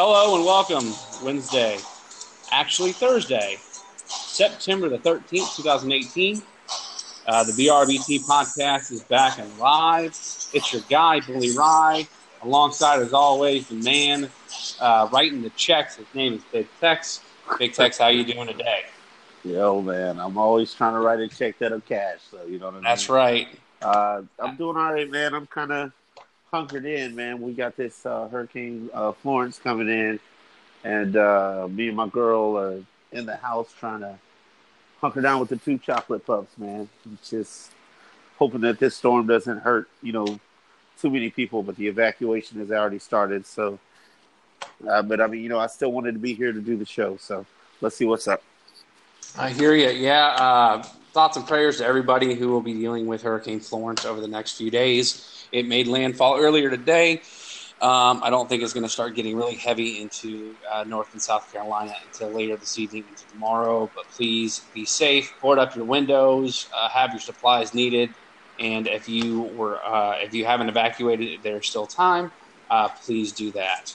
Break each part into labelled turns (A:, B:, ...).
A: Hello and welcome. Wednesday, actually Thursday, September the 13th, 2018. The BRBT podcast is back and live. It's your guy, Billy Rye, alongside, as always, the man writing the checks. His name is Big Tex. Big Tex, how you doing today?
B: Yo, man, I'm always trying to write a check that'll cash, so you know what I mean?
A: That's right.
B: I'm doing all right, man. I'm kind of hunkered in, man. We got this Hurricane Florence coming in, and me and my girl are in the house trying to hunker down with the 2 chocolate pups, man. Just hoping that this storm doesn't hurt, too many people, but the evacuation has already started, so... but, I mean, I still wanted to be here to do the show, so let's see what's up.
A: I hear you. Yeah. Thoughts and prayers to everybody who will be dealing with Hurricane Florence over the next few days. It made landfall earlier today. I don't think it's going to start getting really heavy into North and South Carolina until later this evening into tomorrow. But please be safe. Board up your windows. Have your supplies needed. And if you haven't evacuated, there's still time. Please do that.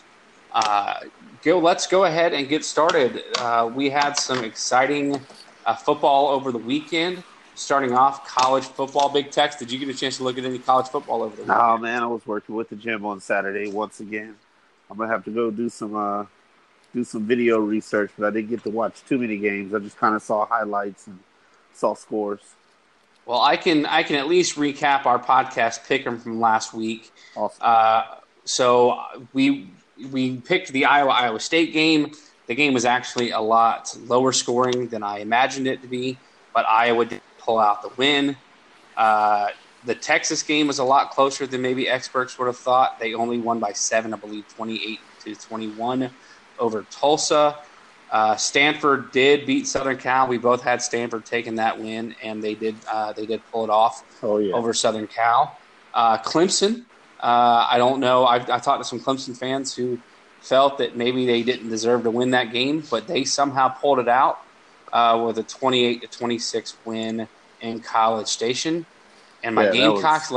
A: Let's go ahead and get started. We had some exciting football over the weekend. Starting off, college football. Big Tex, did you get a chance to look at any college football over the weekend?
B: Oh, man, I was working with the gym on Saturday once again. I'm going to have to go do some video research, but I didn't get to watch too many games. I just kind of saw highlights and saw scores.
A: Well, I can at least recap our podcast pick'em from last week.
B: Awesome.
A: So we picked the Iowa State game. The game was actually a lot lower scoring than I imagined it to be, but Iowa did pull out the win. The Texas game was a lot closer than maybe experts would have thought. They only won by 7, I believe, 28-21 over Tulsa. Stanford did beat Southern Cal. We both had Stanford taking that win, and they did pull it off over Southern Cal. Clemson. I don't know. I talked to some Clemson fans who felt that maybe they didn't deserve to win that game, but they somehow pulled it out with a 28-26 win in College Station. And my Gamecocks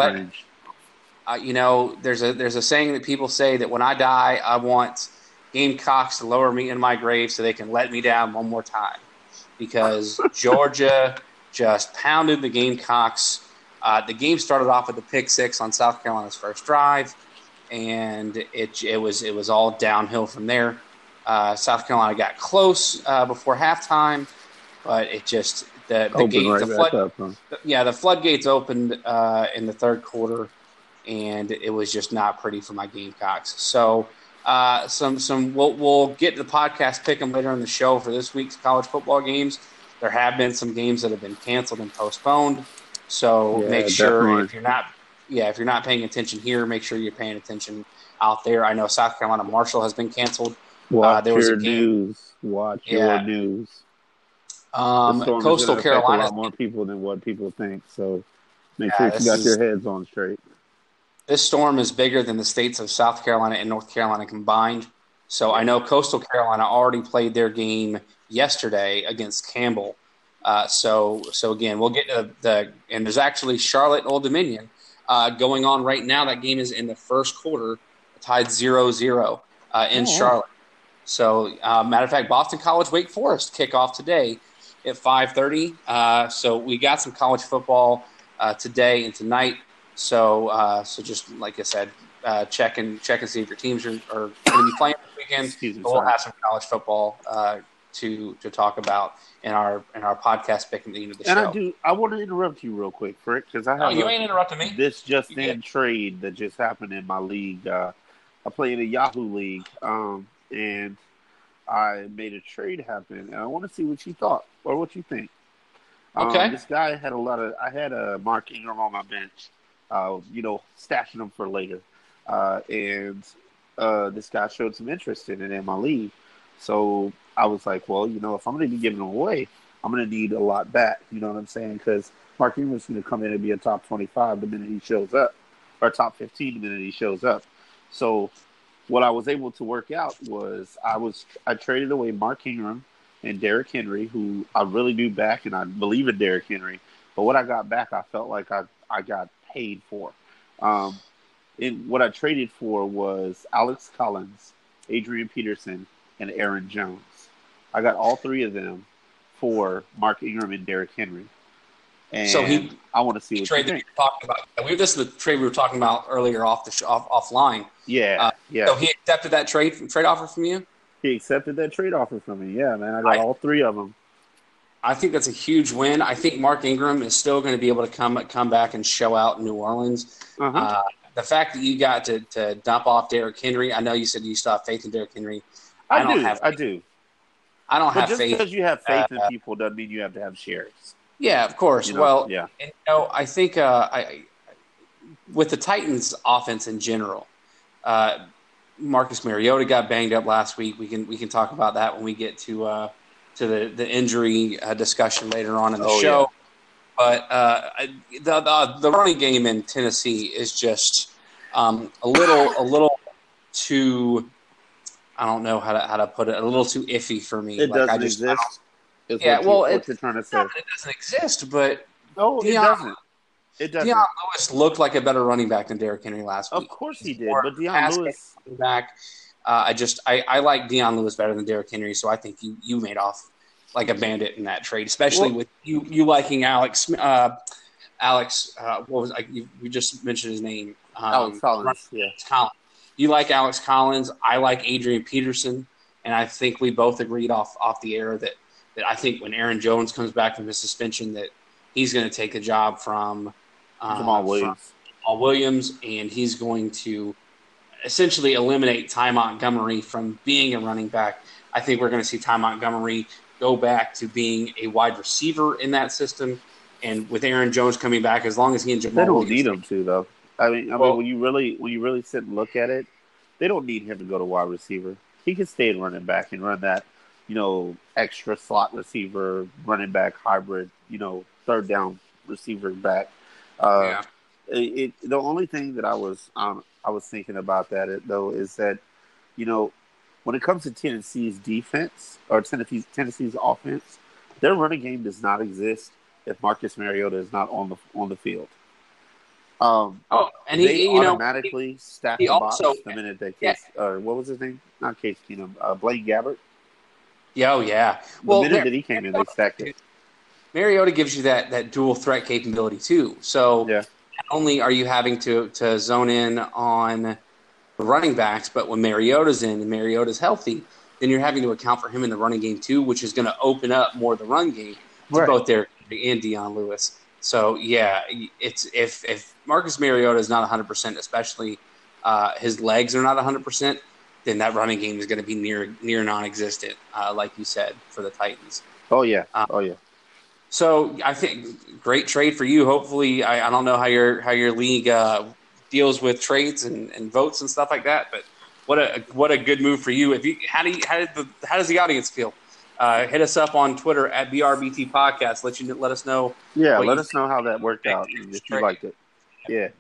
A: there's a saying that people say that when I die, I want Gamecocks to lower me in my grave so they can let me down one more time, because Georgia just pounded the Gamecocks. The game started off with a pick 6 on South Carolina's first drive, and it was all downhill from there. South Carolina got close before halftime, but it just the floodgates opened in the third quarter, and it was just not pretty for my Gamecocks. So we'll get to the podcast pick 'em later in the show for this week's college football games. There have been some games that have been canceled and postponed. So make sure definitely. if you're not paying attention here, make sure you're paying attention out there. I know South Carolina Marshall has been canceled.
B: Watch your news.
A: Coastal Carolina.
B: A lot more people than what people think. So make sure you got your heads on straight.
A: This storm is bigger than the states of South Carolina and North Carolina combined. So I know Coastal Carolina already played their game yesterday against Campbell. So again, we'll get to and there's actually Charlotte Old Dominion going on right now. That game is in the first quarter, tied 0-0 in Charlotte. So matter of fact, Boston College Wake Forest kickoff today at 5:30. So we got some college football today and tonight. So just like I said, check and see if your teams are going to be playing this weekend. We'll have some college football to talk about in our podcast pick at the end of the show.
B: And I want to interrupt you real quick, Frick, because I have
A: you ain't interrupting me.
B: This just in trade that just happened in my league. I play in a Yahoo league, and I made a trade happen, and I want to see what you thought or what you think.
A: Okay.
B: This guy had I had a Mark Ingram on my bench, stashing him for later, and this guy showed some interest in it in my league. So I was like, well, if I'm going to be giving him away, I'm going to need a lot back. You know what I'm saying? Because Mark Ingram's going to come in and be a top 25 the minute he shows up, or top 15 the minute he shows up. So what I was able to work out was I traded away Mark Ingram and Derrick Henry, who I really do back, and I believe in Derrick Henry. But what I got back, I felt like I got paid for. And what I traded for was Alex Collins Adrian Peterson, and Aaron Jones. I got all three of them for Mark Ingram and Derrick Henry. And I want to see what you think.
A: Talking about. This is the trade we were talking about earlier offline.
B: Yeah, yeah.
A: So he accepted that trade offer from you?
B: He accepted that trade offer from me. Yeah, man. I got all three of them.
A: I think that's a huge win. I think Mark Ingram is still going to be able to come back and show out in New Orleans.
B: Uh-huh.
A: The fact that you got to dump off Derrick Henry, I know you said you still have faith in Derrick Henry.
B: I do.
A: I don't have
B: just
A: faith.
B: Just because you have faith in people doesn't mean you have to have shares.
A: Yeah, of course.
B: You know?
A: Well,
B: yeah.
A: And, I think with the Titans' offense in general, Marcus Mariota got banged up last week. We can talk about that when we get to the injury discussion later on in the show. Yeah. But the running game in Tennessee is just a little too. I don't know how to put it. A little too iffy for me.
B: It doesn't exist.
A: What you're trying to say. It doesn't exist, but
B: no, it doesn't. It doesn't.
A: Deion Lewis looked like a better running back than Derrick Henry last week.
B: Of course he did, but Deion Lewis
A: back. I like Deion Lewis better than Derrick Henry, so I think you made off like a bandit in that trade, especially with you liking Alex. What was you just mentioned his name?
B: Alex Collins. Yeah,
A: Collins. You like Alex Collins. I like Adrian Peterson, and I think we both agreed off the air that I think when Aaron Jones comes back from his suspension that he's going to take the job from
B: Jamal
A: Williams, and he's going to essentially eliminate Ty Montgomery from being a running back. I think we're going to see Ty Montgomery go back to being a wide receiver in that system, and with Aaron Jones coming back, as long as he and Jamal
B: Williams, they don't need him to though. I mean, when you really sit and look at it, they don't need him to go to wide receiver. He can stay in running back and run that, extra slot receiver, running back hybrid, third down receiver back. The only thing that I was thinking about that though is that, when it comes to Tennessee's defense or Tennessee's offense, their running game does not exist if Marcus Mariota is not on the field.
A: And
B: they automatically stack the box the minute they what was his name? Not Case Keenum, Blaine Gabbert.
A: Oh yeah.
B: The minute that he came in, they stacked it.
A: Mariota gives you that dual threat capability too. So not only are you having to zone in on the running backs, but when Mariota's in and Mariota's healthy, then you're having to account for him in the running game too, which is going to open up more of the run game to both Derrick and Deion Lewis. So it's if Marcus Mariota is not 100%, especially his legs are not 100%, then that running game is going to be near non-existent, like you said, for the Titans.
B: Oh yeah.
A: So I think great trade for you. Hopefully, I don't know how your league deals with trades and votes and stuff like that, but what a good move for you. How does the audience feel? Hit us up on Twitter at BRBT Podcast. Let us know.
B: Yeah, let us know how that worked out and if you liked it. Yeah.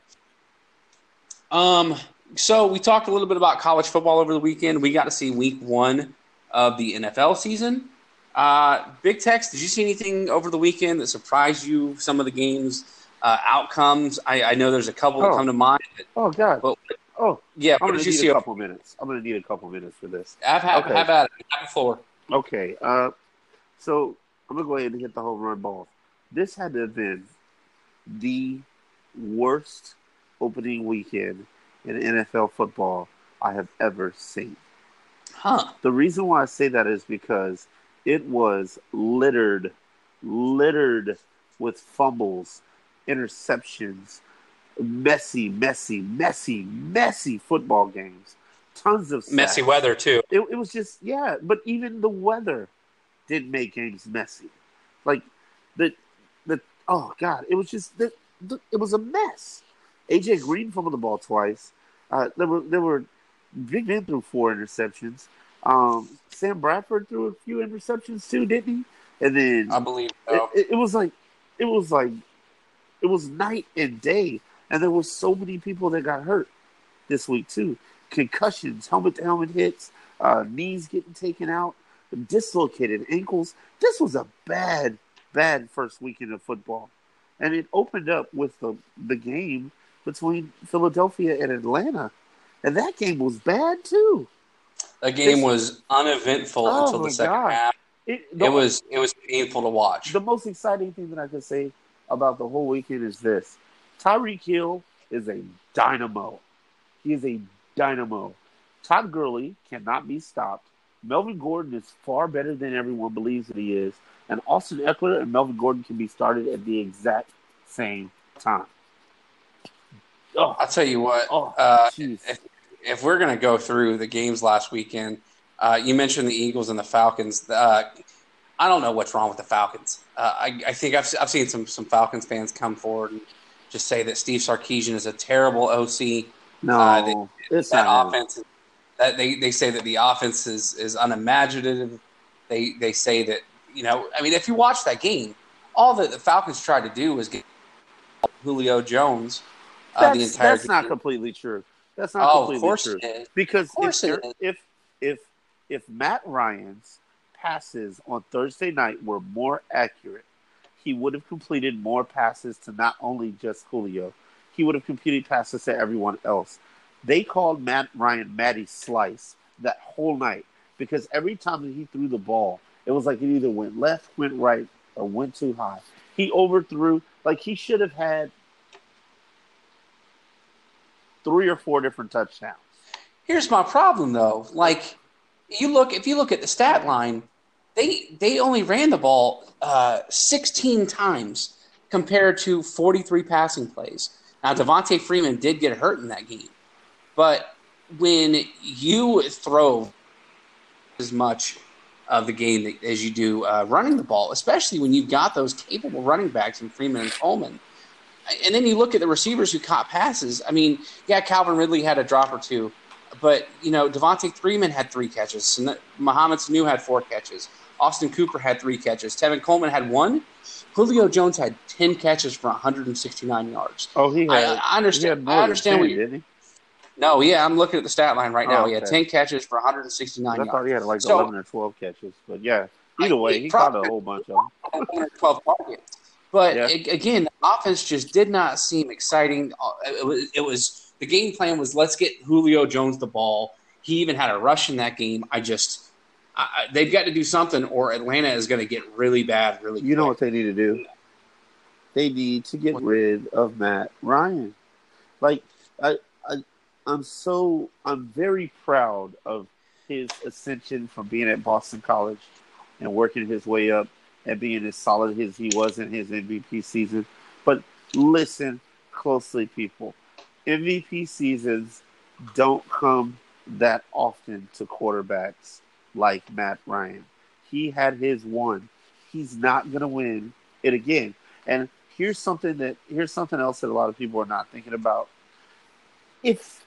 A: So we talked a little bit about college football over the weekend. We got to see week 1 of the NFL season. Big Tex, did you see anything over the weekend that surprised you? Some of the games, outcomes. I know there's a couple that come to mind.
B: Oh God.
A: Yeah.
B: What did you see? I'm going to need a couple minutes for this.
A: Have at it. Have the floor.
B: Okay. So I'm going to go ahead and hit the home run ball. This had to have been the worst opening weekend in NFL football I have ever seen.
A: Huh.
B: The reason why I say that is because it was littered with fumbles, interceptions, messy football games. Tons of sacks.
A: Messy weather too.
B: It was just but even the weather didn't make games messy. Like oh God, it was just it was a mess. AJ Green fumbled the ball twice. There were Big Ben threw 4 interceptions. Sam Bradford threw a few interceptions too, didn't he? And then
A: I believe so.
B: It was night and day, and there were so many people that got hurt this week too. Concussions, helmet-to-helmet hits, knees getting taken out, dislocated ankles. This was a bad first weekend of football, and it opened up with the game between Philadelphia and Atlanta, and that game was bad too.
A: The game was uneventful
B: Oh
A: until the
B: my
A: second
B: god!
A: half. It was painful to watch.
B: The most exciting thing that I could say about the whole weekend is this: Tyreek Hill is a dynamo. He is a dynamo. Todd Gurley cannot be stopped. Melvin Gordon is far better than everyone believes that he is. And Austin Eckler and Melvin Gordon can be started at the exact same time.
A: Oh, I'll tell you what. If we're going to go through the games last weekend, you mentioned the Eagles and the Falcons. I don't know what's wrong with the Falcons. I think I've seen some Falcons fans come forward and just say that Steve Sarkisian is a terrible OC.
B: No, it's not
A: offense. That they say that the offense is unimaginative. They say that, if you watch that game, all that the Falcons tried to do was get Julio Jones the entire game.
B: That's not completely true. That's not completely true. Because if Matt Ryan's passes on Thursday night were more accurate, he would have completed more passes to not only just Julio. He would have completed passes to everyone else. They called Matt Ryan Matty Slice that whole night because every time that he threw the ball, it was like it either went left, went right, or went too high. He overthrew. Like, he should have had 3 or 4 different touchdowns.
A: Here's my problem, though. Like, if you look at the stat line, they only ran the ball 16 times compared to 43 passing plays. Now, Devontae Freeman did get hurt in that game. But when you throw as much of the game as you do running the ball, especially when you've got those capable running backs in Freeman and Coleman, and then you look at the receivers who caught passes. I mean, yeah, Calvin Ridley had a drop or two, but, Devontae Freeman had 3 catches. Mohamed Sanu had 4 catches. Austin Cooper had 3 catches. Tevin Coleman had 1. Julio Jones had 10 catches for 169 yards.
B: Oh, he had.
A: I understand. I understand what
B: didn't he?
A: No, yeah, I'm looking at the stat line right now. He had 10 catches for 169 yards.
B: I thought he had 11 or 12 catches. But, yeah, either way, he caught a whole bunch of them.
A: 11 or 12 targets. But, again, the offense just did not seem exciting. It was the game plan was let's get Julio Jones the ball. He even had a rush in that game. They've got to do something or Atlanta is going to get really bad really quick.
B: You know what they need to do? They need to get rid of Matt Ryan. Like, I'm very proud of his ascension from being at Boston College and working his way up and being as solid as he was in his MVP season. But listen closely, people. MVP seasons don't come that often to quarterbacks like Matt Ryan. He had his one. He's not going to win it again. And here's something else that a lot of people are not thinking about. If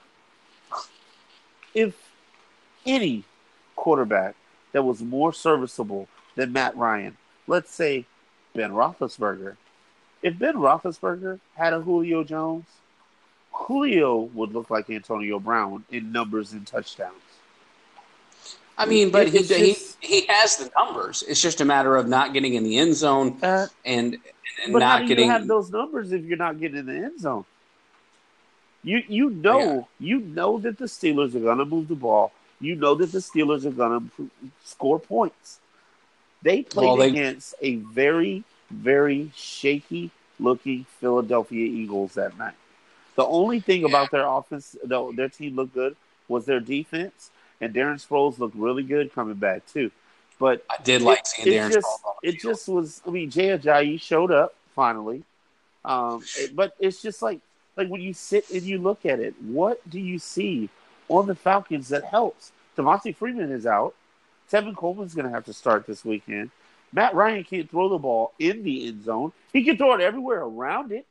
B: any quarterback that was more serviceable than Matt Ryan, let's say Ben Roethlisberger, if Ben Roethlisberger had a Julio Jones, Julio would look like Antonio Brown in numbers and touchdowns.
A: I mean, but he has the numbers. It's just a matter of not getting in the end zone and
B: but
A: not
B: how do
A: getting.
B: You have those numbers if you're not getting in the end zone. You know that the Steelers are going to move the ball. You know that the Steelers are going to score points. They played against a very, very shaky-looking Philadelphia Eagles that night. The only thing about their offense, though, their team looked good, was their defense, and Darren Sproles looked really good coming back too. But
A: I did like seeing Darren Sproles.
B: It just was. I mean, Jay Ajayi showed up finally, but it's just like when you sit and you look at it, what do you see on the Falcons that helps? Devontae Freeman is out. Tevin Coleman's going to have to start this weekend. Matt Ryan can't throw the ball in the end zone. He can throw it everywhere around it.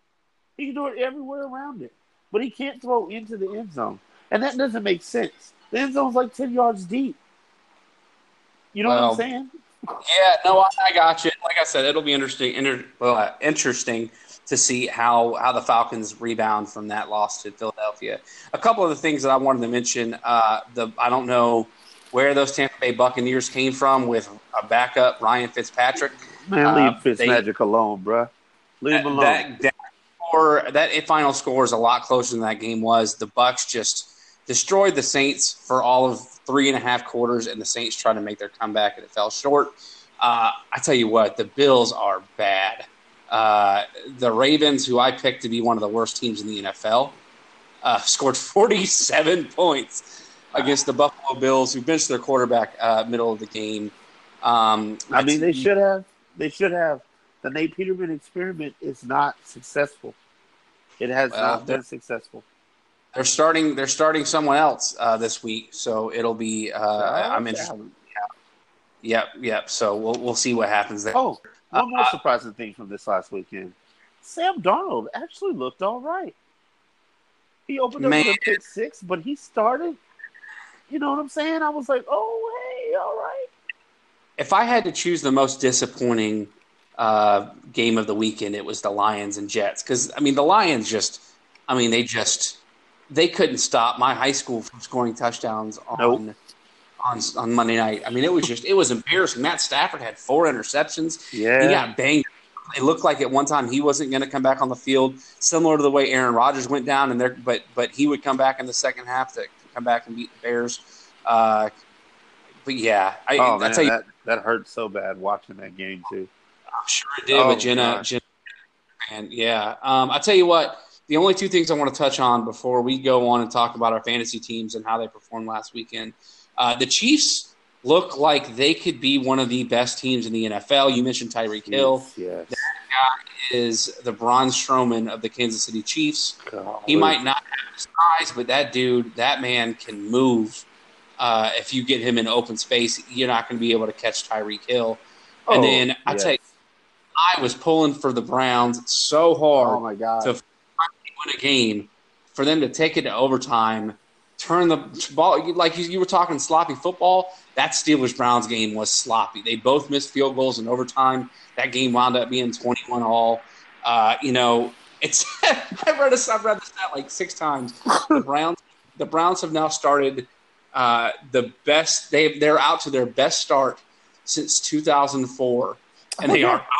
B: But he can't throw into the end zone. And that doesn't make sense. The end zone's like 10 yards deep. You know what I'm saying?
A: Yeah, no, I got you. Like I said, it'll be interesting to see how the Falcons rebound from that loss to Philadelphia. A couple of the things that I wanted to mention, I don't know where those Tampa Bay Buccaneers came from with a backup, Ryan Fitzpatrick.
B: Man, leave Fitzmagic alone, bro. Leave him alone.
A: That final score is a lot closer than that game was. The Bucs just destroyed the Saints for all of 3.5 quarters, and the Saints tried to make their comeback, and it fell short. I tell you what, the Bills are bad. The Ravens, who I picked to be one of the worst teams in the NFL, scored 47 points against the Buffalo Bills, who benched their quarterback middle of the game.
B: They should have. They should have. The Nate Peterman experiment is not successful. It has not been successful.
A: They're starting someone else this week, so it'll be. I'm interested. Yep. So we'll see what happens there.
B: Oh, one more surprising thing from this last weekend: Sam Darnold actually looked all right. He opened up with a pick six, but he started. You know what I'm saying? I was like, oh, hey, all right.
A: If I had to choose the most disappointing game of the weekend, it was the Lions and Jets. Because, the Lions they couldn't stop my high school from scoring touchdowns on Monday night. It was embarrassing. Matt Stafford had 4 interceptions.
B: Yeah.
A: He got banged. It looked like at one time he wasn't going to come back on the field, similar to the way Aaron Rodgers went down, but he would come back in the second half to come back and beat the Bears. But yeah,
B: I tell you, that hurt so bad watching that game too.
A: I'm sure it did with Jenna, and yeah. I tell you what, the only 2 things I want to touch on before we go on and talk about our fantasy teams and how they performed last weekend. The Chiefs look like they could be one of the best teams in the NFL. You mentioned Tyreek Hill.
B: Yes.
A: That guy is the Braun Strowman of the Kansas City Chiefs.
B: God.
A: He might not have the size, but that man can move. If you get him in open space, you're not going to be able to catch Tyreek Hill. And then I tell you, I was pulling for the Browns so hard to win a game, for them to take it to overtime, turn the ball, like you were talking sloppy football. That Steelers-Browns game was sloppy. They both missed field goals in overtime. That game wound up being 21-all. It's I've read this stat like 6 times. The Browns have now started the best. They're out to their best start since 2004, and they are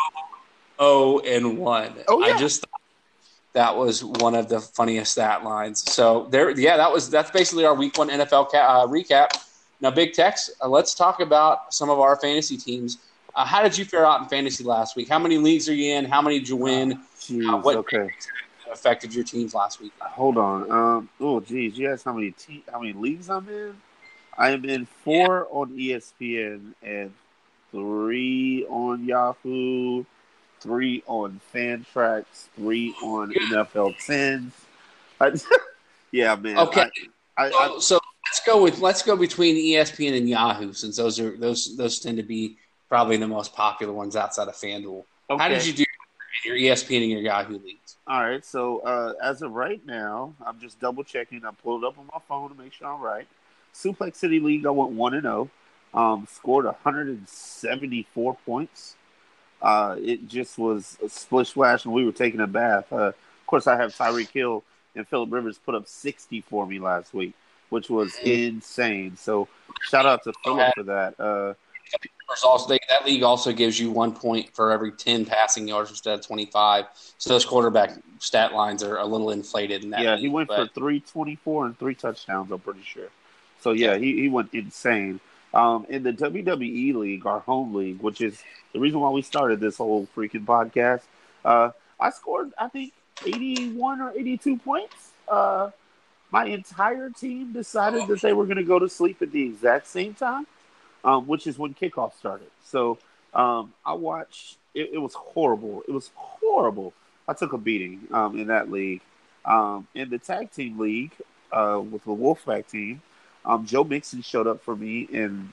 A: 0-1.
B: Oh, yeah.
A: I just thought that was one of the funniest stat lines. So that's basically our Week 1 NFL recap. Now, Big Tex, let's talk about some of our fantasy teams. How did you fare out in fantasy last week? How many leagues are you in? How many did you win? What affected your teams last week?
B: Hold on. You asked how many leagues I'm in? I am in 4 on ESPN and 3 on Yahoo, 3 on Fantrax, 3 on NFL 10s. Yeah, man.
A: Okay. So let's go between ESPN and Yahoo, since those tend to be probably the most popular ones outside of FanDuel. Okay. How did you do in your ESPN and your Yahoo leagues?
B: All right. So as of right now, I'm just double checking. I pulled it up on my phone to make sure I'm right. Suplex City League, I went 1-0. Scored 174 points. It just was a splish splash, and we were taking a bath. Of course, I have Tyreek Hill and Phillip Rivers put up 60 for me last week, which was insane. So shout out to Phillip for that.
A: That league also gives you 1 point for every 10 passing yards instead of 25. So those quarterback stat lines are a little inflated in that.
B: Yeah, he went for 324 and 3 touchdowns, I'm pretty sure. So, yeah, he went insane. In the WWE League, our home league, which is the reason why we started this whole freaking podcast, I scored, I think, 81 or 82 points. My entire team decided that they were going to go to sleep at the exact same time, which is when kickoff started. So I watched. It was horrible. It was horrible. I took a beating in that league. In the tag team league with the Wolfpack team, Joe Mixon showed up for me, and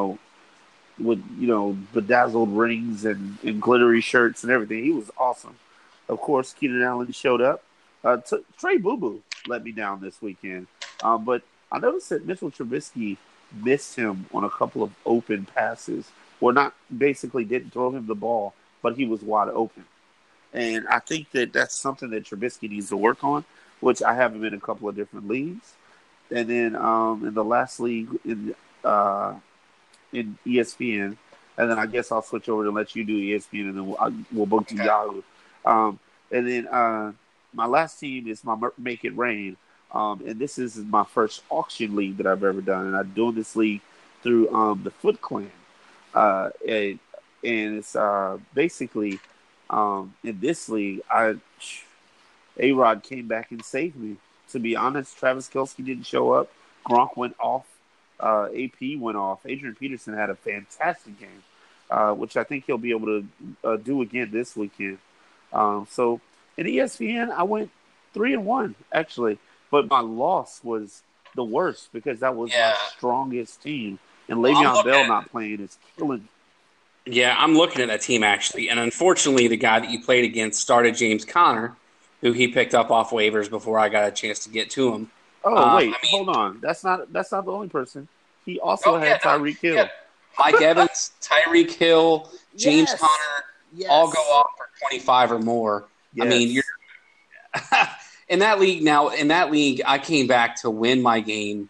B: with bedazzled rings and glittery shirts and everything. He was awesome. Of course, Keenan Allen showed up. Trey Boo Boo let me down this weekend. But I noticed that Mitchell Trubisky missed him on a couple of open passes. Well, not basically didn't throw him the ball, but he was wide open. And I think that that's something that Trubisky needs to work on, which I have him in a couple of different leagues. And then in the last league in ESPN, and then I guess I'll switch over to let you do ESPN, and then we'll both do Yahoo. And then my last team is my Make It Rain, And this is my first auction league that I've ever done, and I'm doing this league through the Foot Clan. And it's basically in this league, A-Rod came back and saved me. To be honest, Travis Kelce didn't show up. Gronk went off. AP went off. Adrian Peterson had a fantastic game, which I think he'll be able to do again this weekend. So in ESPN, I went 3-1 actually, but my loss was the worst because that was my strongest team, and Le'Veon Bell not playing is killing.
A: Yeah, I'm looking at that team actually, and unfortunately, the guy that you played against started James Conner, who he picked up off waivers before I got a chance to get to him.
B: Oh wait, hold on. That's not the only person. He also had Tyreek Hill. Yeah.
A: Mike Evans, Tyreek Hill, James Conner, all go off for 25 or more. Yes. I mean, you're in that league now. In that league, I came back to win my game,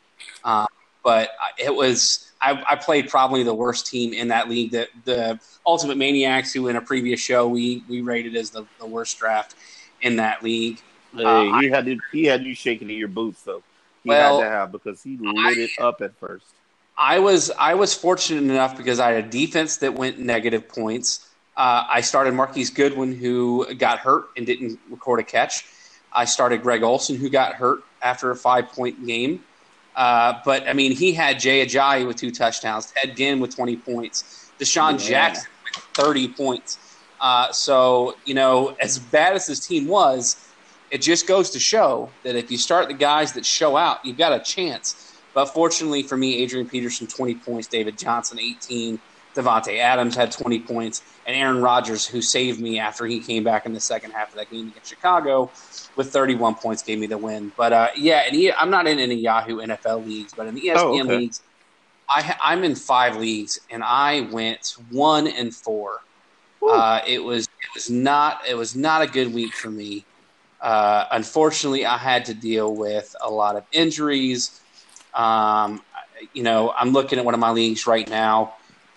A: but it was I played probably the worst team in that league. That the Ultimate Maniacs, who in a previous show we rated as the worst draft in that league.
B: Hey, he had you shaking in your boots though. He had to have because he lit it up at first.
A: I was fortunate enough because I had a defense that went negative points. I started Marquise Goodwin, who got hurt and didn't record a catch. I started Greg Olsen, who got hurt after a 5-point game. But, I mean, he had Jay Ajayi with 2 touchdowns, Ted Ginn with 20 points, Deshaun Jackson with 30 points. So, you know, as bad as this team was, it just goes to show that if you start the guys that show out, you've got a chance. But fortunately for me, Adrian Peterson, 20 points, David Johnson, 18, Devontae Adams had 20 points, and Aaron Rodgers, who saved me after he came back in the second half of that game against Chicago with 31 points, gave me the win. But, I'm not in any Yahoo NFL leagues, but in the ESPN leagues, I'm in 5 leagues, and I went 1-4. It was not a good week for me. Unfortunately, I had to deal with a lot of injuries. I'm looking at one of my leagues right now.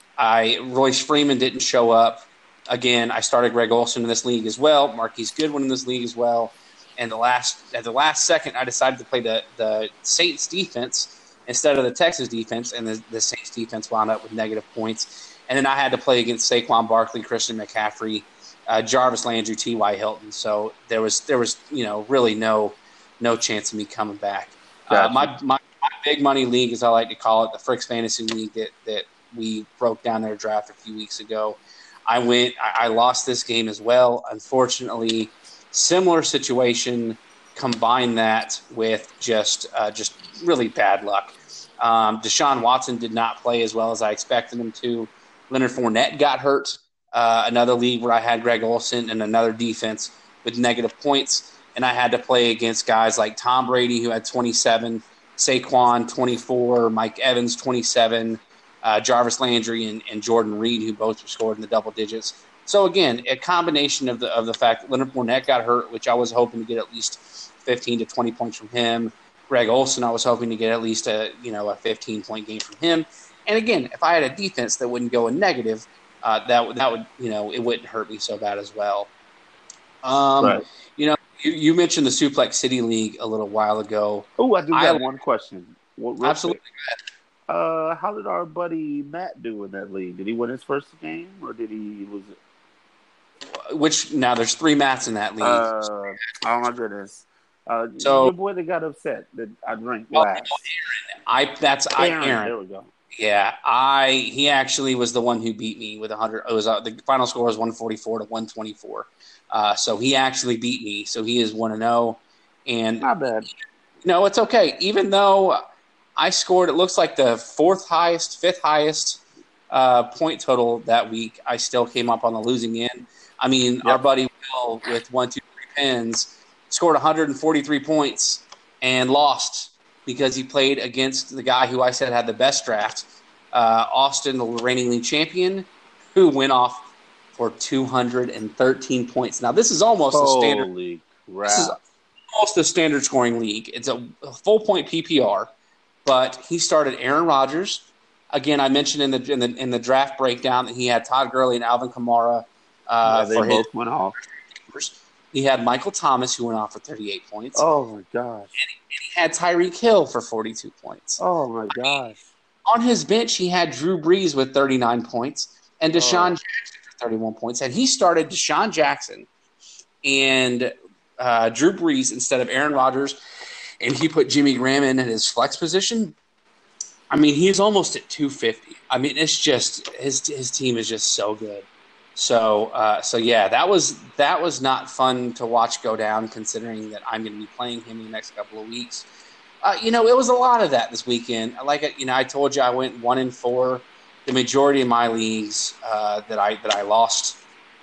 A: Royce Freeman didn't show up. Again, I started Greg Olsen in this league as well, Marquise Goodwin in this league as well. And at the last second, I decided to play the Saints defense instead of the Texas defense, and the Saints defense wound up with negative points. And then I had to play against Saquon Barkley, Christian McCaffrey, Jarvis Landry, T.Y. Hilton. So there was really no chance of me coming back.
B: Gotcha.
A: My big money league, as I like to call it, the Fricks Fantasy League that we broke down their draft a few weeks ago. I lost this game as well. Unfortunately, similar situation. Combine that with just really bad luck. Deshaun Watson did not play as well as I expected him to. Leonard Fournette got hurt. Another league where I had Greg Olsen and another defense with negative points, and I had to play against guys like Tom Brady, who had 27, Saquon 24, Mike Evans 27, Jarvis Landry and Jordan Reed, who both scored in the double digits. So again, a combination of the fact that Leonard Fournette got hurt, which I was hoping to get at least 15 to 20 points from him. Greg Olsen, I was hoping to get at least a 15-point game from him. And again, if I had a defense that wouldn't go in negative, that would it wouldn't hurt me so bad as well.
B: Right.
A: You mentioned the Suplex City League a little while ago.
B: Oh, I do have one question.
A: Absolutely.
B: How did our buddy Matt do in that league? Did he win his first game, or did he lose it?
A: Now there's 3 Matts in that league.
B: Oh my goodness!
A: So
B: the boy that got upset that I ranked last.
A: Aaron.
B: There we go.
A: Yeah, he actually was the one who beat me with 100. It was the final score was 144 to 124. So he actually beat me. So he is 1-0, and
B: not bad.
A: No, it's okay. Even though I scored, it looks like the 5th highest point total that week, I still came up on the losing end. I mean, Our buddy Will with 1, 2, 3 pins scored 143 points and lost because he played against the guy who I said had the best draft, Austin, the reigning league champion, who went off for 213 points. Now, this is almost a standard. This is almost a standard scoring league. It's a full point PPR, but he started Aaron Rodgers. Again, I mentioned in the draft breakdown that he had Todd Gurley and Alvin Kamara.
B: They both went off.
A: He had Michael Thomas, who went off for 38 points.
B: Oh, my gosh.
A: He had Tyreek Hill for 42 points.
B: Oh, my gosh.
A: On his bench, he had Drew Brees with 39 points and Deshaun Jackson for 31 points. And he started Deshaun Jackson and Drew Brees instead of Aaron Rodgers, and he put Jimmy Graham in at his flex position. I mean, he's almost at 250. I mean, it's just his team is just so good. So yeah, that was not fun to watch go down, considering that I'm going to be playing him in the next couple of weeks. It was a lot of that this weekend. I told you I went 1-4. The majority of my leagues that I lost.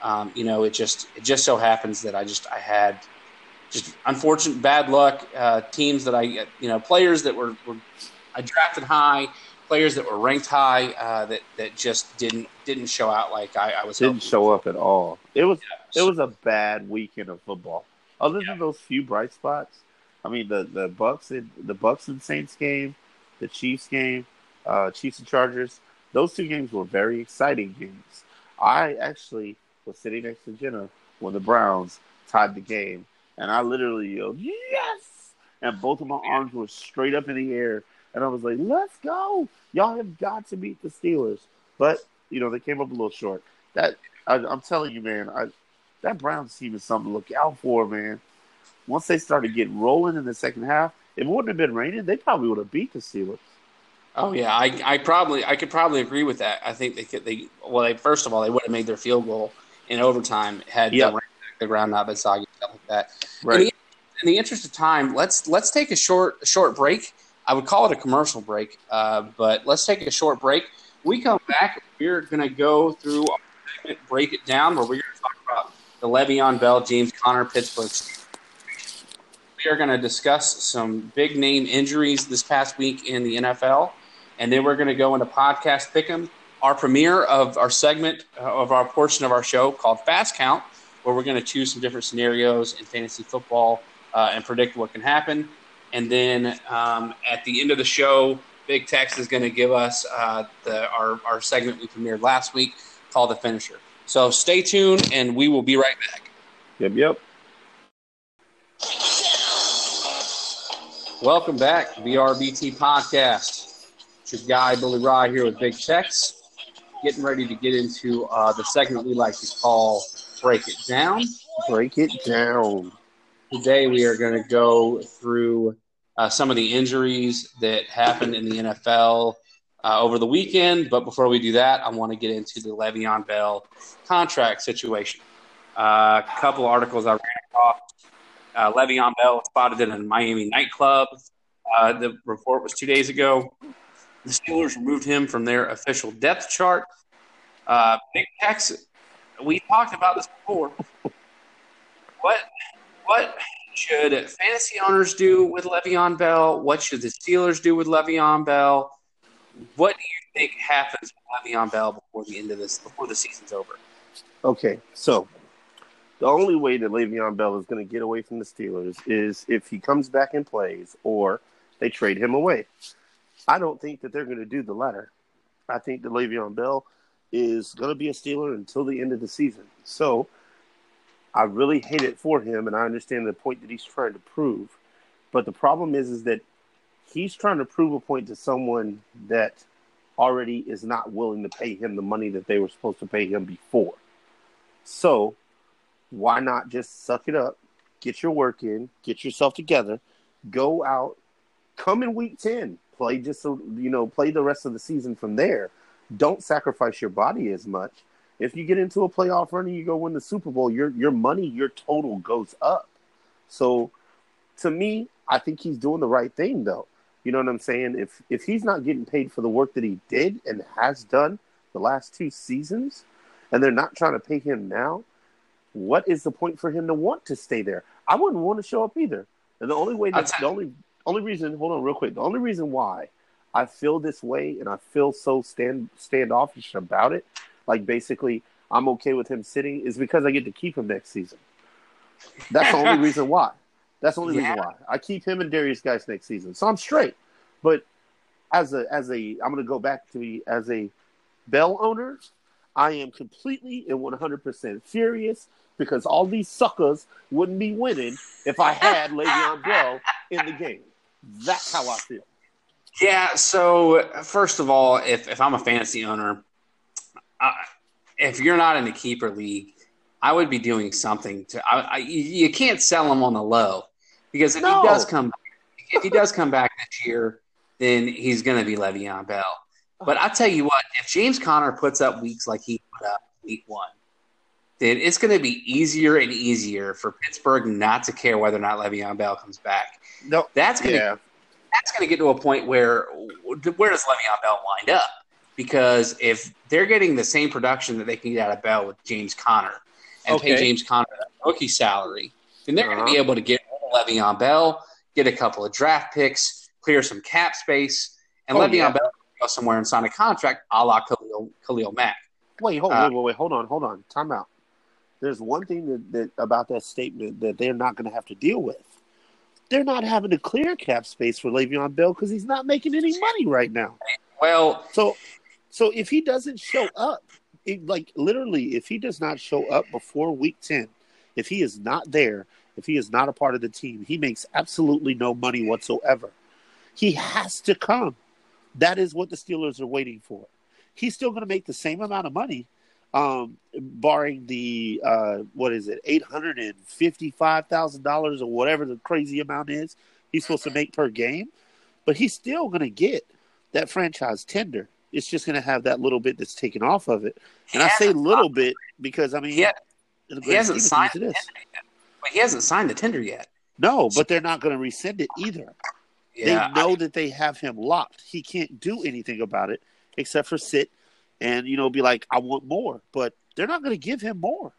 A: It just so happens that I had just unfortunate bad luck. Teams that players that were I drafted high, players that were ranked high that just didn't show out like I was.
B: Didn't show up at all. It was a bad weekend of football. Other than those few bright spots, I mean the Bucks and Saints game, the Chiefs game, Chiefs and Chargers. Those two games were very exciting games. I actually was sitting next to Jenna when the Browns tied the game, and I literally yelled, "Yes!" And both of my arms were straight up in the air, and I was like, "Let's go! Y'all have got to beat the Steelers." But, they came up a little short. I'm telling you, man, that Browns team is something to look out for, man. Once they started getting rolling in the second half, if it wouldn't have been raining, they probably would have beat the Steelers.
A: Oh yeah, I could probably agree with that. I think first of all they would have made their field goal in overtime had the ground not been soggy, stuff like that.
B: Right.
A: In the interest of time, let's take a short break. I would call it a commercial break, but let's take a short break. We come back, we're going to go through our segment, break it down, where we're going to talk about the Le'Veon Bell, James Conner, Pittsburgh. We are going to discuss some big name injuries this past week in the NFL. And then we're going to go into podcast pick'em, our premiere of our segment of our portion of our show called Fast Count, where we're going to choose some different scenarios in fantasy football and predict what can happen. And then at the end of the show, Big Tex is going to give us our segment we premiered last week called The Finisher. So stay tuned, and we will be right back.
B: Yep.
A: Welcome back to the RBT Podcast. Your guy, Billy Rye, here with Big Tex, getting ready to get into the segment we like to call Break It Down.
B: Break it down.
A: Today we are going to go through some of the injuries that happened in the NFL over the weekend. But before we do that, I want to get into the Le'Veon Bell contract situation. A couple of articles I ran across. Le'Veon Bell spotted in a Miami nightclub. The report was 2 days ago. The Steelers removed him from their official depth chart. Big Tex, we talked about this before. What should fantasy owners do with Le'Veon Bell? What should the Steelers do with Le'Veon Bell? What do you think happens with Le'Veon Bell before the season's over?
B: Okay, so the only way that Le'Veon Bell is going to get away from the Steelers is if he comes back and plays or they trade him away. I don't think that they're going to do the latter. I think that Le'Veon Bell is going to be a Steeler until the end of the season. So I really hate it for him, and I understand the point that he's trying to prove. But the problem is that he's trying to prove a point to someone that already is not willing to pay him the money that they were supposed to pay him before. So why not just suck it up, get your work in, get yourself together, go out, come in week 10. Play play the rest of the season from there. Don't sacrifice your body as much. If you get into a playoff run and you go win the Super Bowl, your money, your total goes up. So, to me, I think he's doing the right thing, though. You know what I'm saying? If he's not getting paid for the work that he did and has done the last 2 seasons, and they're not trying to pay him now, what is the point for him to want to stay there? I wouldn't want to show up either. And the only way only reason, hold on real quick. The only reason why I feel this way and I feel so standoffish about it, like basically I'm okay with him sitting, is because I get to keep him next season. That's the only reason why. That's the only reason why. I keep him and Darius Geis next season. So I'm straight. But I'm going to go back to as a Bell owner, I am completely and 100% furious because all these suckers wouldn't be winning if I had Le'Veon Bell in the game. That's how I feel.
A: Yeah, so first of all, if I'm a fantasy owner, if you're not in a keeper league, I would be doing something to. You can't sell him on the low because if he does come back this year, then he's going to be Le'Veon Bell. But I tell you what, if James Conner puts up weeks like he put up week 1, then it's going to be easier and easier for Pittsburgh not to care whether or not Le'Veon Bell comes back.
B: No,
A: that's going to get to a point where does Le'Veon Bell wind up? Because if they're getting the same production that they can get out of Bell with James Conner and pay James Conner that rookie salary, then they're going to be able to get Le'Veon Bell, get a couple of draft picks, clear some cap space, and Le'Veon Bell go somewhere and sign a contract a la Khalil Mack.
B: Wait, hold on. Time out. There's one thing that about that statement that they're not going to have to deal with. They're not having to clear cap space for Le'Veon Bell because he's not making any money right now.
A: Well,
B: so if he doesn't show up, if he does not show up before week 10, if he is not there, if he is not a part of the team, he makes absolutely no money whatsoever. He has to come. That is what the Steelers are waiting for. He's still going to make the same amount of money, barring the $855,000 or whatever the crazy amount is he's supposed to make per game. But he's still going to get that franchise tender. It's just going to have that little bit that's taken off of it. And I say little bit because, I mean,
A: he hasn't signed the tender yet. But he hasn't signed the tender yet.
B: No, but they're not going to rescind it either. Yeah, they know that they have him locked. He can't do anything about it except for sit and, be like, I want more. But they're not going to give him more.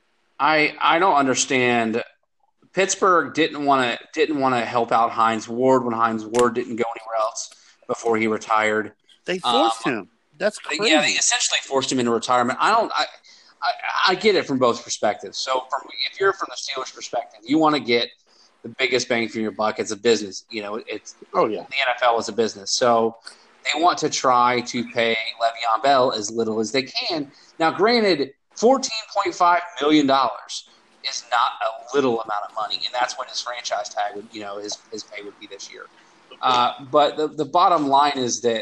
A: I don't understand. Pittsburgh didn't want to help out Hines Ward when Hines Ward didn't go anywhere else before he retired.
B: They forced him. That's crazy.
A: Yeah, they essentially forced him into retirement. I get it from both perspectives. So if you're from the Steelers' perspective, you want to get the biggest bang for your buck. It's a business. The NFL is a business. So they want to try to pay Le'Veon Bell as little as they can. Now, granted, $14.5 million is not a little amount of money, and that's what his franchise tag would, his pay would be this year. But the bottom line is that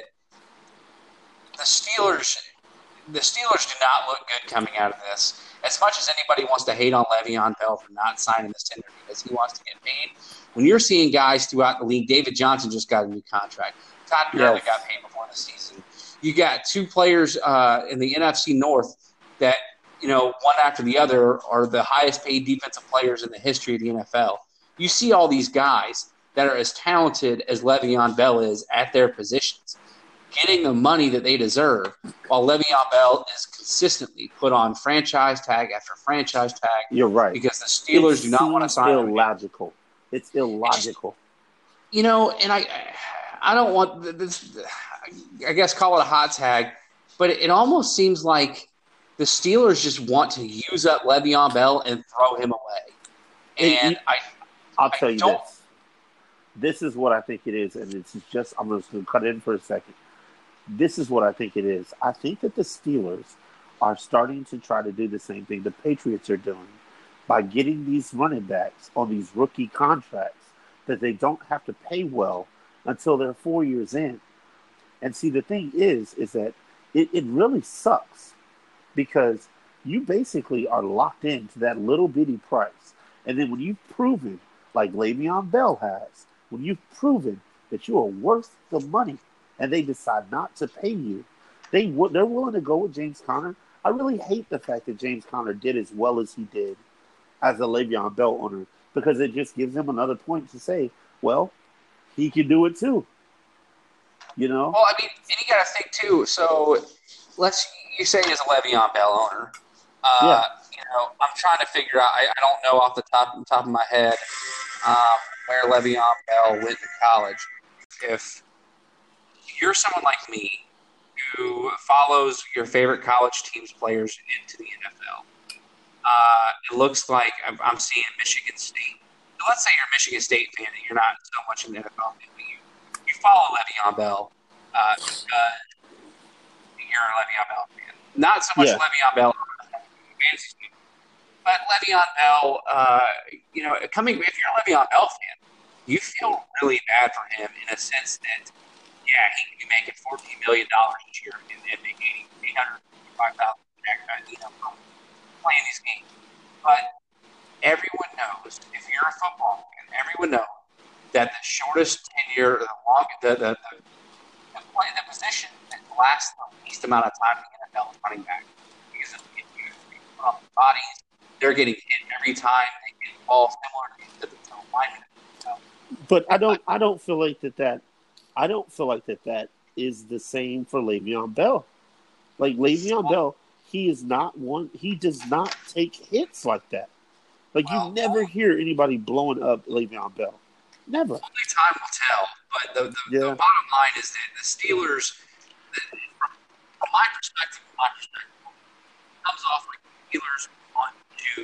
A: the Steelers do not look good coming out of this. As much as anybody wants to hate on Le'Veon Bell for not signing this tender because he wants to get paid, when you're seeing guys throughout the league, David Johnson just got a new contract. Todd Gurley got paid before the season. You got two players in the NFC North that, one after the other are the highest paid defensive players in the history of the NFL. You see all these guys that are as talented as Le'Veon Bell is at their positions, getting the money that they deserve, while Le'Veon Bell is consistently put on franchise tag after franchise tag.
B: You're right.
A: Because the Steelers do not want to sign him.
B: It's illogical.
A: And I don't want this, I guess call it a hot tag, but it almost seems like the Steelers just want to use up Le'Veon Bell and throw him away. And
B: I'll tell you this. This is what I think it is, and it's just – I'm just going to cut in for a second. This is what I think it is. I think that the Steelers are starting to try to do the same thing the Patriots are doing by getting these running backs on these rookie contracts that they don't have to pay well until they're 4 years in. And see, the thing is that it really sucks because you basically are locked into that little bitty price. And then when you've proven, like Le'Veon Bell has, when you've proven that you are worth the money and they decide not to pay you, they're willing to go with James Conner. I really hate the fact that James Conner did as well as he did as a Le'Veon Bell owner because it just gives him another point to say, well, he can do it too.
A: Well, I mean, and you got to think too. So you say as a Le'Veon Bell owner. I'm trying to figure out. I don't know off the top of my head where Le'Veon Bell went to college. If you're someone like me who follows your favorite college team's players into the NFL, it looks like I'm seeing Michigan State. So let's say you're a Michigan State fan and you're not so much in the NFL, but you follow Le'Veon Bell. You're a Le'Veon Bell fan. not so much
B: Yeah.
A: Le'Veon Bell, but Le'Veon Bell. If you're a Le'Veon Bell fan, you feel really bad for him in a sense that, yeah, he could be making $14 million each year and making $805,000, playing these games. But everyone knows, if you're a football fan, everyone knows that the shortest tenure, the position that lasts the least amount of time in the NFL is running back, because of the injuries they put on their bodies. They're getting hit every time they get the ball, similar to the linemen.
B: But I don't feel like that. I don't feel like that is the same for Le'Veon Bell. Like Le'Veon Bell, he is not one. He does not take hits like that. Like you never hear anybody blowing up Le'Veon Bell. Never.
A: Only time will tell. But the bottom line is that the Steelers, from my perspective, comes off like the Steelers want to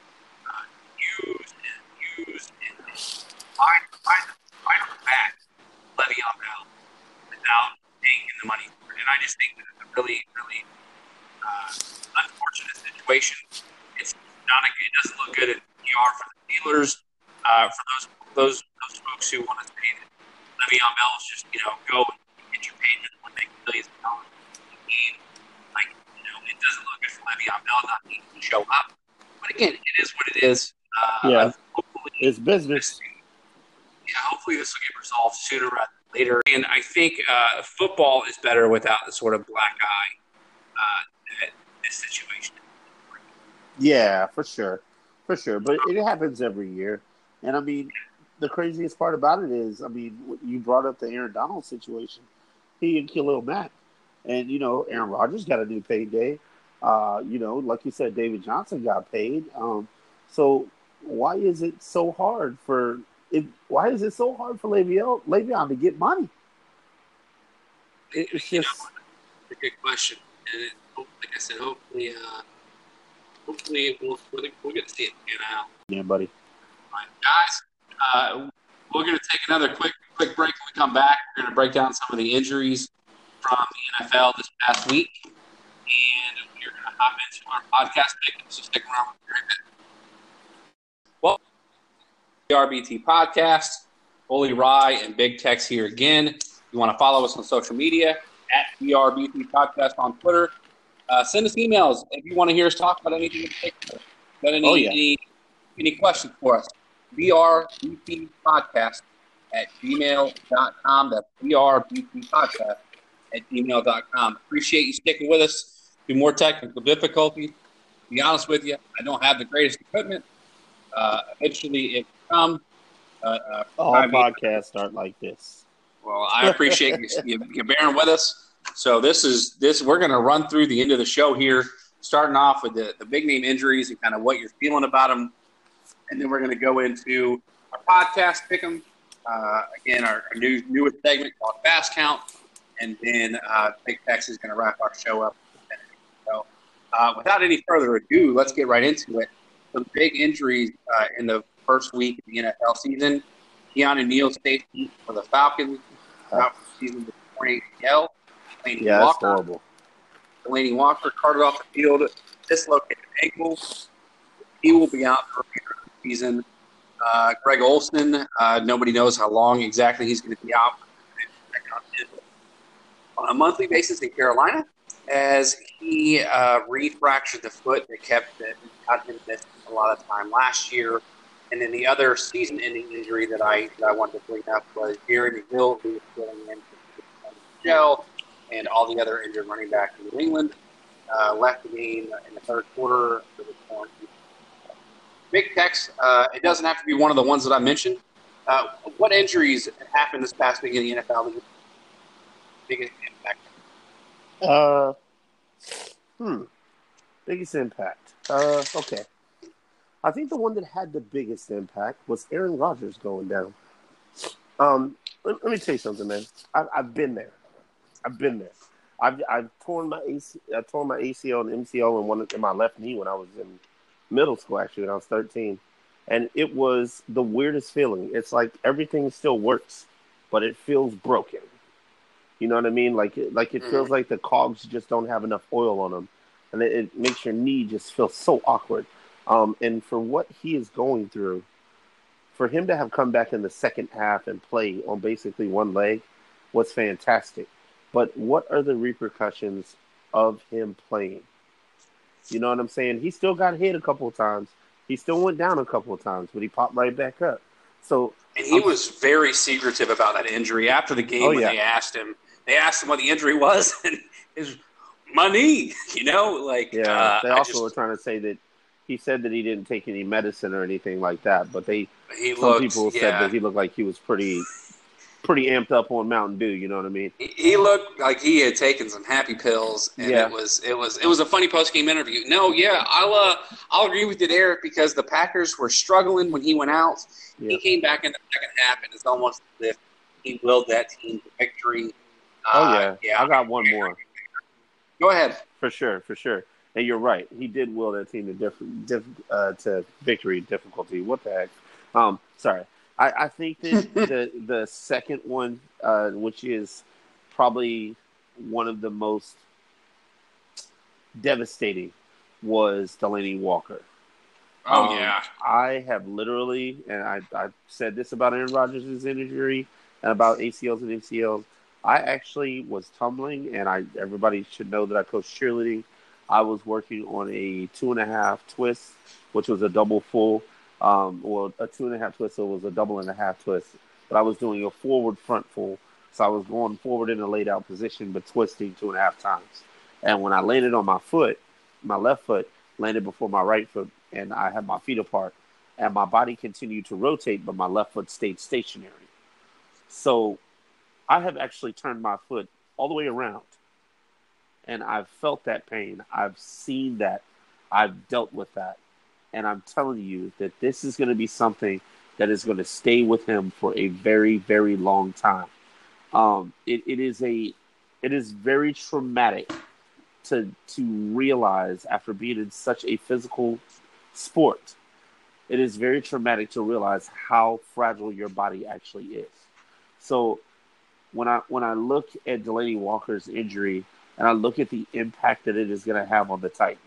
A: use and find back Le'Veon Bell without paying him the money for it. And I just think that it's a really, really unfortunate situation. It doesn't look good at PR for the Steelers. For those folks who want to say that Le'Veon Bell is just go and get your payment and make millions of dollars a game. It doesn't look good for Le'Veon Bell not needing to show up. But again, it is what it is.
B: Hopefully, it's business.
A: Hopefully this will get resolved sooner rather than later. And I think football is better without the sort of black eye that this situation.
B: Yeah, for sure. But it happens every year. And, I mean, the craziest part about it is, I mean, you brought up the Aaron Donald situation. He and Khalil Mack. And, Aaron Rodgers got a new payday. Like you said, David Johnson got paid. So why is it so hard for Le'Veon to get money? It's just
A: a good question. And like I said, hopefully we'll get to see it now.
B: Yeah, buddy.
A: All right, guys, we're going to take another quick break. When we come back, we're going to break down some of the injuries from the NFL this past week, and we're going to hop into our podcast pick. So stick around with me right there. Well, the RBT podcast, Bully Rye and Big Tex here again. You want to follow us on social media at BRBT Podcast on Twitter. Send us emails if you want to hear us talk about anything in particular. Got any questions for us? BRBT Podcast at gmail.com. That's BRBT Podcast at gmail.com. Appreciate you sticking with us through more technical difficulty. To be honest with you, I don't have the greatest equipment. Eventually it will come.
B: All podcasts start like this.
A: Well, I appreciate you bearing with us. So we're going to run through the end of the show here, starting off with the big name injuries and kind of what you're feeling about them. And then we're going to go into our podcast pick 'em. Again, our newest segment called Fast Count. And then Big Tex is going to wrap our show up. So without any further ado, let's get right into it. Some big injuries in the first week of the NFL season. Keanu Neal safety for the Falcons out for the season with torn ACL.
B: That's horrible.
A: Delaney Walker carted off the field, dislocated ankle. He will be out for the season. Greg Olsen, nobody knows how long exactly he's going to be out on a monthly basis in Carolina, as he re-fractured the foot that got him missed a lot of time last year. And then the other season-ending injury that I wanted to bring up was Jeremy Hill, who was filling in for Shell, and all the other injured running backs in New England. Left the game in the third quarter for the torn. Big Tex, it doesn't have to be one of the ones that I mentioned. What injuries happened this past week in the NFL? Biggest impact?
B: Biggest impact. Okay. I think the one that had the biggest impact was Aaron Rodgers going down. Let me tell you something, man. I've been there. I've torn my ACL and MCL in my left knee when I was in middle school, actually, when I was 13. And it was the weirdest feeling. It's like everything still works, but it feels broken. You know what I mean? Like it feels like the cogs just don't have enough oil on them. and it makes your knee just feel so awkward. And for what he is going through, for him to have come back in the second half and play on basically one leg was fantastic. But what are the repercussions of him playing? You know what I'm saying? He still got hit a couple of times. He still went down a couple of times, but he popped right back up. So,
A: and he was very secretive about that injury after the game when they asked him what the injury was, and his my knee. They
B: also were trying to say that he said that he didn't take any medicine or anything like that, but some people said that he looked like he was pretty amped up on Mountain Dew. You know what I mean?
A: He looked like he had taken some happy pills, and it was a funny post game interview. No, yeah, I'll agree with you there because the Packers were struggling when he went out. Yeah. He came back in the second half, and it's almost as if he willed that team to victory.
B: I got one more.
A: Go ahead.
B: For sure. And you're right. He did will that team to victory difficulty. What the heck? Sorry. I think that the second one, which is probably one of the most devastating, was Delaney Walker.
A: Oh, yeah.
B: I have literally, and I said this about Aaron Rodgers' injury and about ACLs and MCLs. I actually was tumbling, and everybody should know that I coach cheerleading. I was working on a 2.5 twist, which was a double full. A 2.5 twist, so it was a double and a half twist. But I was doing a forward front full. So I was going forward in a laid out position, but twisting 2.5 times. And when I landed on my foot, my left foot landed before my right foot, and I had my feet apart. And my body continued to rotate, but my left foot stayed stationary. So I have actually turned my foot all the way around. And I've felt that pain. I've seen that. I've dealt with that. And I'm telling you that this is going to be something that is going to stay with him for a very, very long time. It is very traumatic to realize after being in such a physical sport. It is very traumatic to realize how fragile your body actually is. So when I look at Delaney Walker's injury and I look at the impact that it is going to have on the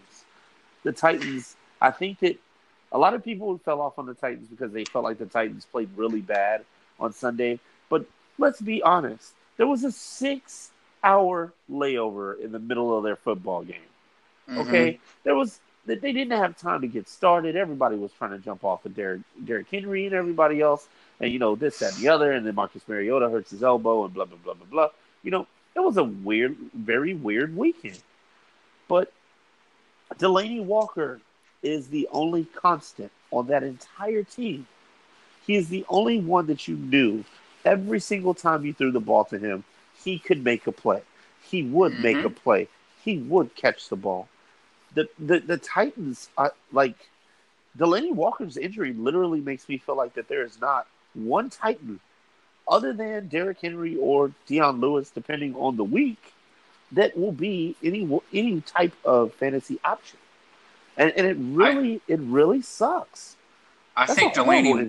B: Titans, I think that a lot of people fell off on the Titans because they felt like the Titans played really bad on Sunday. But let's be honest. There was a 6-hour layover in the middle of their football game. Okay? They didn't have time to get started. Everybody was trying to jump off of Derrick Henry and everybody else. And, this, that, and the other. And then Marcus Mariota hurts his elbow and blah, blah, blah, blah, blah. It was a very weird weekend. But Delaney Walker is the only constant on that entire team. He is the only one that you knew every single time you threw the ball to him, he could make a play. He would make a play. He would catch the ball. The Titans, Delaney Walker's injury literally makes me feel like that there is not one Titan other than Derrick Henry or Deion Lewis, depending on the week, that will be any type of fantasy option. And it really sucks.
A: I think Delaney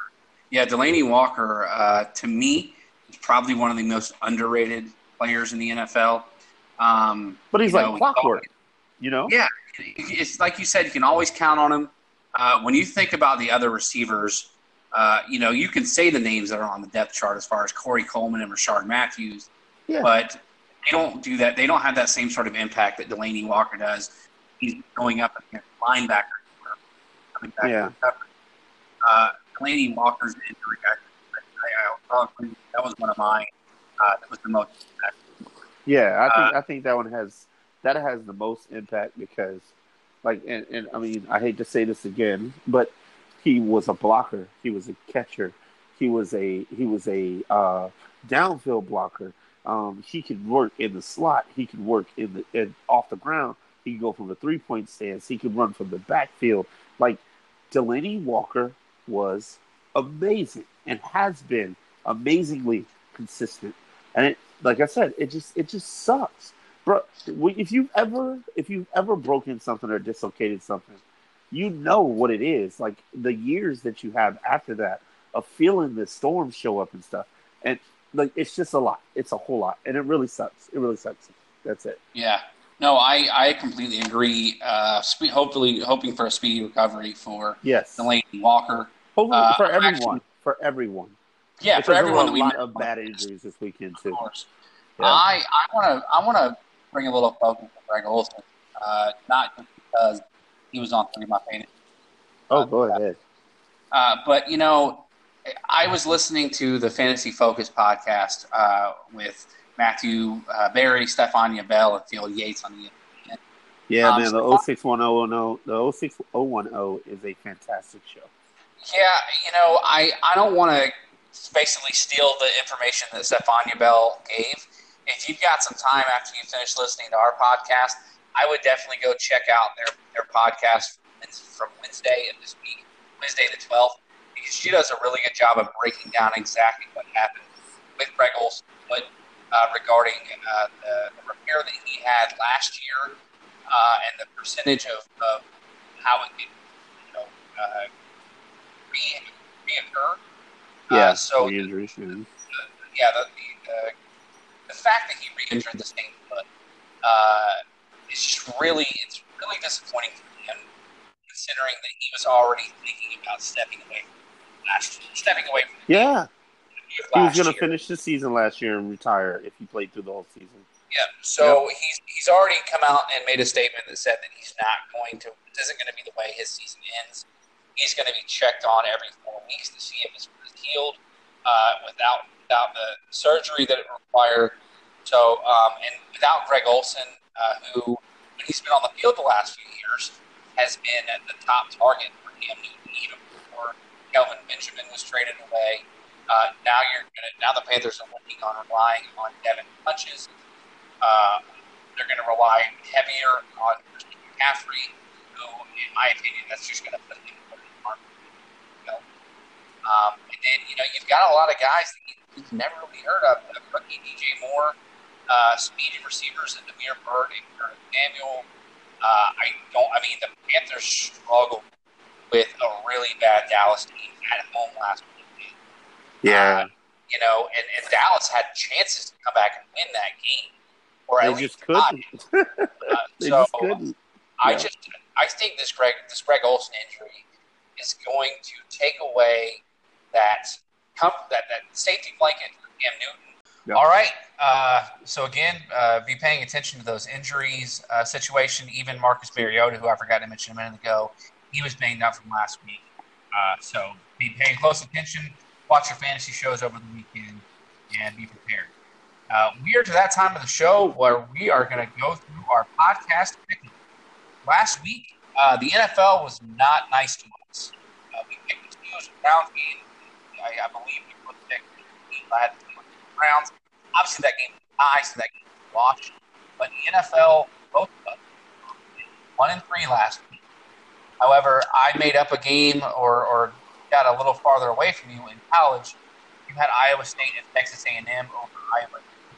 A: Walker, to me, is probably one of the most underrated players in the NFL.
B: But he's like clockwork,
A: Yeah, it's like you said, you can always count on him. When you think about the other receivers, you can say the names that are on the depth chart as far as Corey Coleman and Rashard Matthews, but they don't do that. They don't have that same sort of impact that Delaney Walker does. He's going up against linebackers coming back to recovery. Delaney Walker's injury, that was one of mine. That was the most impactful.
B: Yeah, I think that one has the most impact because, and I mean, I hate to say this again, but he was a blocker. He was a catcher. He was a downfield blocker. He could work in the slot. He could work in off the ground. He could go from the 3-point stance. He could run from the backfield. Delaney Walker was amazing and has been amazingly consistent. And like I said, it just sucks, bro. If you've ever broken something or dislocated something, you know what it is. The years that you have after that of feeling the storms show up and stuff, and it's just a lot. It's a whole lot, and it really sucks. It really sucks. That's it.
A: Yeah. No, I completely agree. Hopefully, hoping for a speedy recovery for
B: Yes.
A: Delaney Walker.
B: Hopefully for
A: Actually,
B: everyone. For everyone.
A: yeah, for
B: Because there were a
A: everyone that we
B: lot
A: met,
B: of
A: of
B: bad injuries this weekend too.
A: course.
B: Yeah.
A: I wanna bring a little focus to Greg Olson, not just because he was on three of my fantasy.
B: Go ahead.
A: But I was listening to the Fantasy Focus podcast with Matthew Berry, Stephania Bell, and Phil Yates on the.
B: Yeah, man, the 06100, the 06010 is a fantastic show.
A: Yeah, I don't want to basically steal the information that Stephania Bell gave. If you've got some time after you finish listening to our podcast, I would definitely go check out their podcast from Wednesday of this week, Wednesday the 12th, because she does a really good job of breaking down exactly what happened with Greg Olson, regarding the repair that he had last year, and the percentage of how it could, reoccur.
B: Yeah,
A: so
B: re-injuries.
A: the fact that he re-injured the same foot it's really disappointing for him, considering that he was already thinking about stepping away from the game.
B: He was going to finish the season last year and retire if he played through the whole season.
A: Yeah, so he's already come out and made a statement that said that he's not going to. It isn't going to be the way his season ends. He's going to be checked on every 4 weeks to see if his foot is healed, without the surgery that it required. So, and without Greg Olson, who, when he's been on the field the last few years, has been at the top target for Cam Newton, even before Kelvin Benjamin was traded away. Now the Panthers are working on relying on Devin Funchess. They're going to rely heavier on Christian McCaffrey, who, in my opinion, that's just going to put him in the market. And then you've got a lot of guys that you've never really heard of. Rookie DJ Moore, speedy receivers in Demir Bird and Curtis Samuel. The Panthers struggled with a really bad Dallas team at home last week.
B: Yeah.
A: And Dallas had chances to come back and win that game, or at least
B: couldn't. They just couldn't.
A: I think this Greg Olson injury is going to take away that safety blanket for Cam Newton. Yep. All right. So again, be paying attention to those injuries situation. Even Marcus Mariota, who I forgot to mention a minute ago, he was banged up from last week. So be paying close attention. Watch your fantasy shows over the weekend and be prepared. We are to that time of the show where we are going to go through our podcast picking. Last week, the NFL was not nice to us. We picked the Steelers and Browns game. I believe we both picked the Browns. Obviously, that game was nice and that game was watched. But the NFL, both of us, 1-3 last week. However, I made up a game or got a little farther away from you in college. You had Iowa State and Texas A&M over Iowa.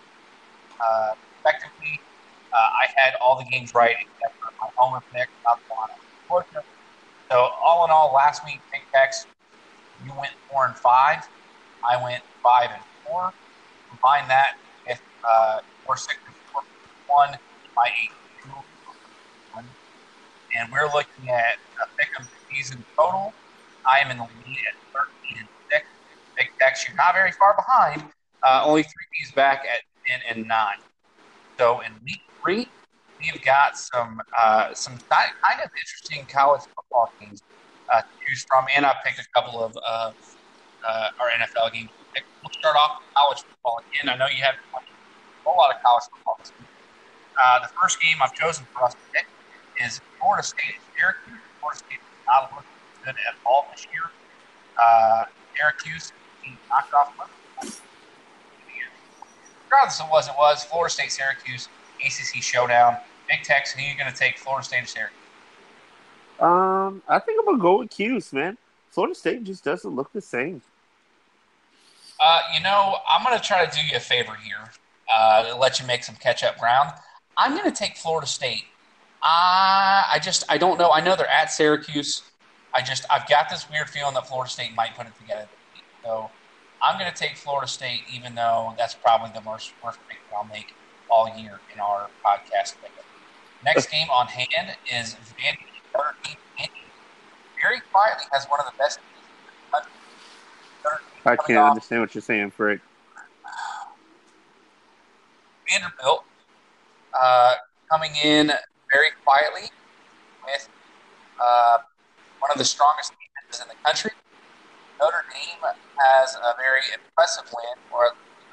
A: Effectively, I had all the games right except for my homer pick, South Carolina, Georgia. So all in all, last week, Big Tex, you went 4-5. I went 5-4. Combine that with 4-6-4-1, my 8-2. And we're looking at a pick'em season total. I am in the lead at 13-6. Big Tex, you're not very far behind. Only 3 games back at 10-9. So in week 3, we've got some kind of interesting college football games to choose from, and I've picked a couple of our NFL games. We'll start off with college football again. I know you have a whole lot of college football this week. The first game I've chosen for us to pick is Florida State and Syracuse. Florida State is not looking good at all this year. Syracuse being knocked off. Regardless of what it was, Florida State, Syracuse, ACC showdown. Big Tex, who are you going to take, Florida State or Syracuse?
B: I think I'm going to go with Cuse, man. Florida State just doesn't look the same.
A: I'm going to try to do you a favor here, to let you make some catch-up ground. I'm going to take Florida State. I don't know. I know they're at Syracuse. I've got this weird feeling that Florida State might put it together. So I'm going to take Florida State, even though that's probably the worst pick I'll make all year in our podcast. Next game on hand is Vandy Notre Dame. Vandy very quietly has one of the best teams in the country. Notre Dame
B: I
A: coming
B: can't
A: off
B: understand what you're saying, Frick.
A: Vanderbilt coming in very quietly with one of the strongest defenses in the country. Notre Dame has a very impressive win, or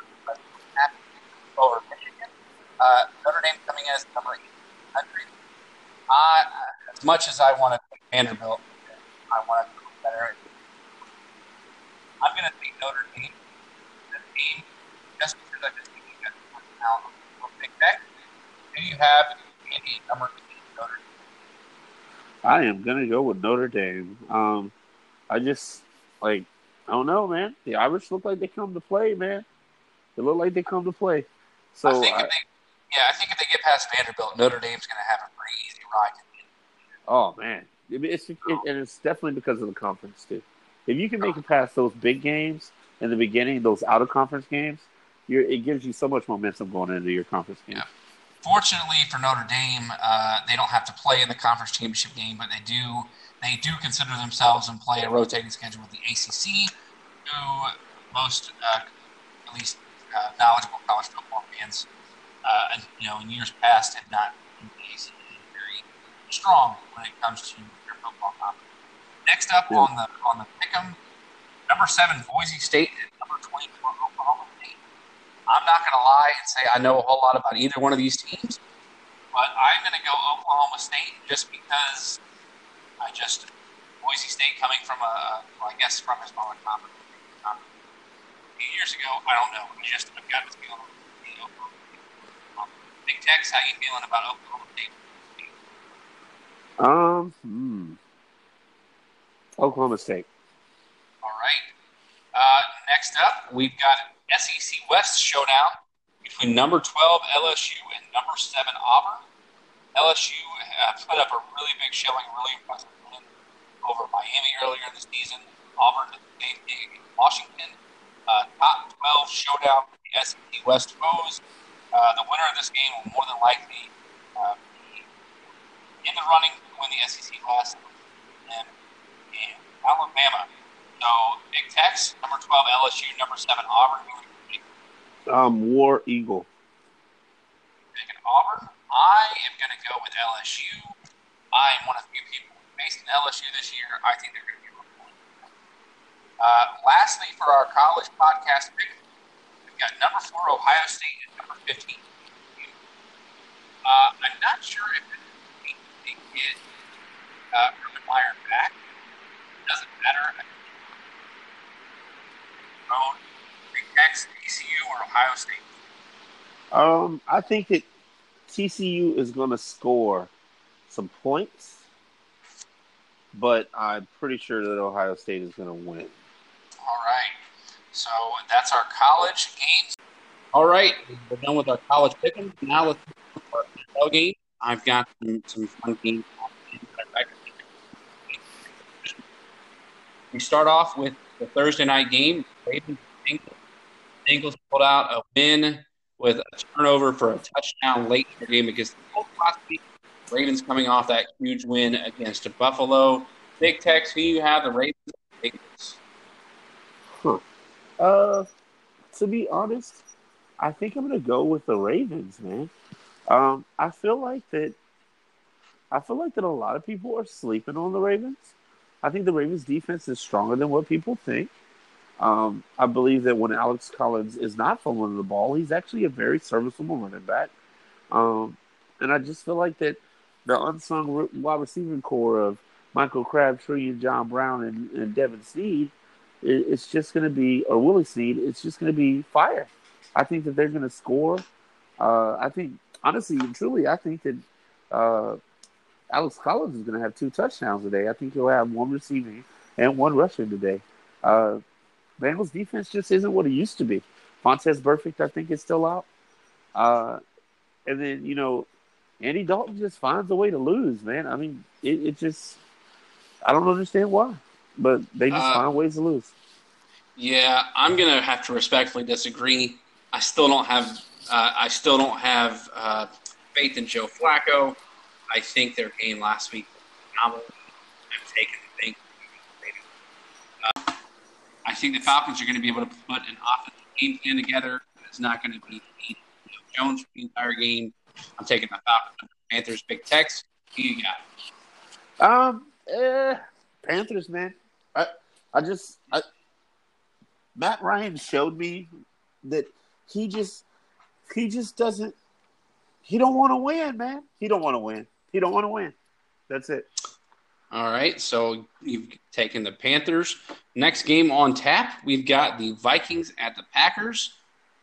A: over Michigan. Notre Dame coming in as number 8 in the country. As much as I want to take Vanderbilt, I want to do better. I'm going to take Notre Dame. The team, just because I just think you guys now for Big Tech. Who do you have Andy number 8 Notre Dame?
B: I am gonna go with Notre Dame. I just I don't know, man. The Irish look like they come to play, man. They look like they come to play. So
A: I think if they get past Vanderbilt, Notre Dame's going to have a pretty easy ride.
B: oh man, and it's definitely because of the conference too. If you can make it past those big games in the beginning, those out of conference games, it gives you so much momentum going into your conference game.
A: Yeah. Fortunately for Notre Dame, they don't have to play in the conference championship game, but they do consider themselves and play a rotating schedule with the ACC, who most at least knowledgeable college football fans, in years past have not been the ACC very strong when it comes to their football conference. Next up on the pick'em, number 7 Boise State and number 24 Oklahoma State. I'm not going to lie and say I know a whole lot about either one of these teams, but I'm going to go Oklahoma State just because Boise State coming from from a smaller conference. A few years ago, I don't know. I've got this feeling. Big Tex, how you feeling about Oklahoma State?
B: Oklahoma State.
A: All right. Next up, we've got SEC West showdown between number 12 LSU and number 7 Auburn. LSU put up a really big showing, really impressive win over Miami earlier in the season. Auburn did the same thing against Washington. Top 12 showdown for the SEC West foes. The winner of this game will more than likely be in the running to win the SEC West and Alabama. So, Big Tex, number 12 LSU, number 7 Auburn.
B: War Eagle.
A: Taking Auburn. I am going to go with LSU. I am one of the few people facing LSU this year. I think they're going to be really good. Lastly, for our college podcast pick, we've got number 4 Ohio State and number 15. I'm not sure if they get Urban Meyer back. It doesn't matter. X, TCU, or Ohio State?
B: I think that TCU is going to score some points, but I'm pretty sure that Ohio State is going to win.
A: All right. So that's our college games. All right. We're done with our college pick'em. Now let's look at our NFL game. I've got some fun games. We start off with the Thursday night game. Ravens Bengals pulled out a win with a turnover for a touchdown late in the game against the Colts last week. Ravens coming off that huge win against Buffalo. Big Tex, who you have, the Ravens or the
B: Bengals? To be honest, I think I'm going to go with the Ravens, man. I feel like that a lot of people are sleeping on the Ravens. I think the Ravens defense is stronger than what people think. I believe that when Alex Collins is not fumbling the ball, he's actually a very serviceable running back. And I just feel like that the unsung wide receiving core of Michael Crabtree and John Brown and Devin Sneed, it's just going to be, or Willie Sneed, it's just going to be fire. I think that they're going to score. I think, honestly and truly, I think that Alex Collins is going to have 2 touchdowns today. I think he'll have 1 receiving and 1 rushing today. Bengals defense just isn't what it used to be. Fontez Burfict, I think, is still out. And then, Andy Dalton just finds a way to lose, man. I mean, it just – I don't understand why. But they just find ways to lose.
A: Yeah, I'm going to have to respectfully disagree. I still don't have faith in Joe Flacco. I think their game last week was phenomenal. I'm taking the thing. I think the Falcons are going to be able to put an offensive game plan together. It's not going to be Jones for the entire game. I'm taking the Falcons. Panthers. Big Tex. Who you got?
B: Panthers, man. Matt Ryan showed me that he just doesn't. He don't want to win, man. He don't want to win. That's it.
A: All right, so you've taken the Panthers. Next game on tap, we've got the Vikings at the Packers.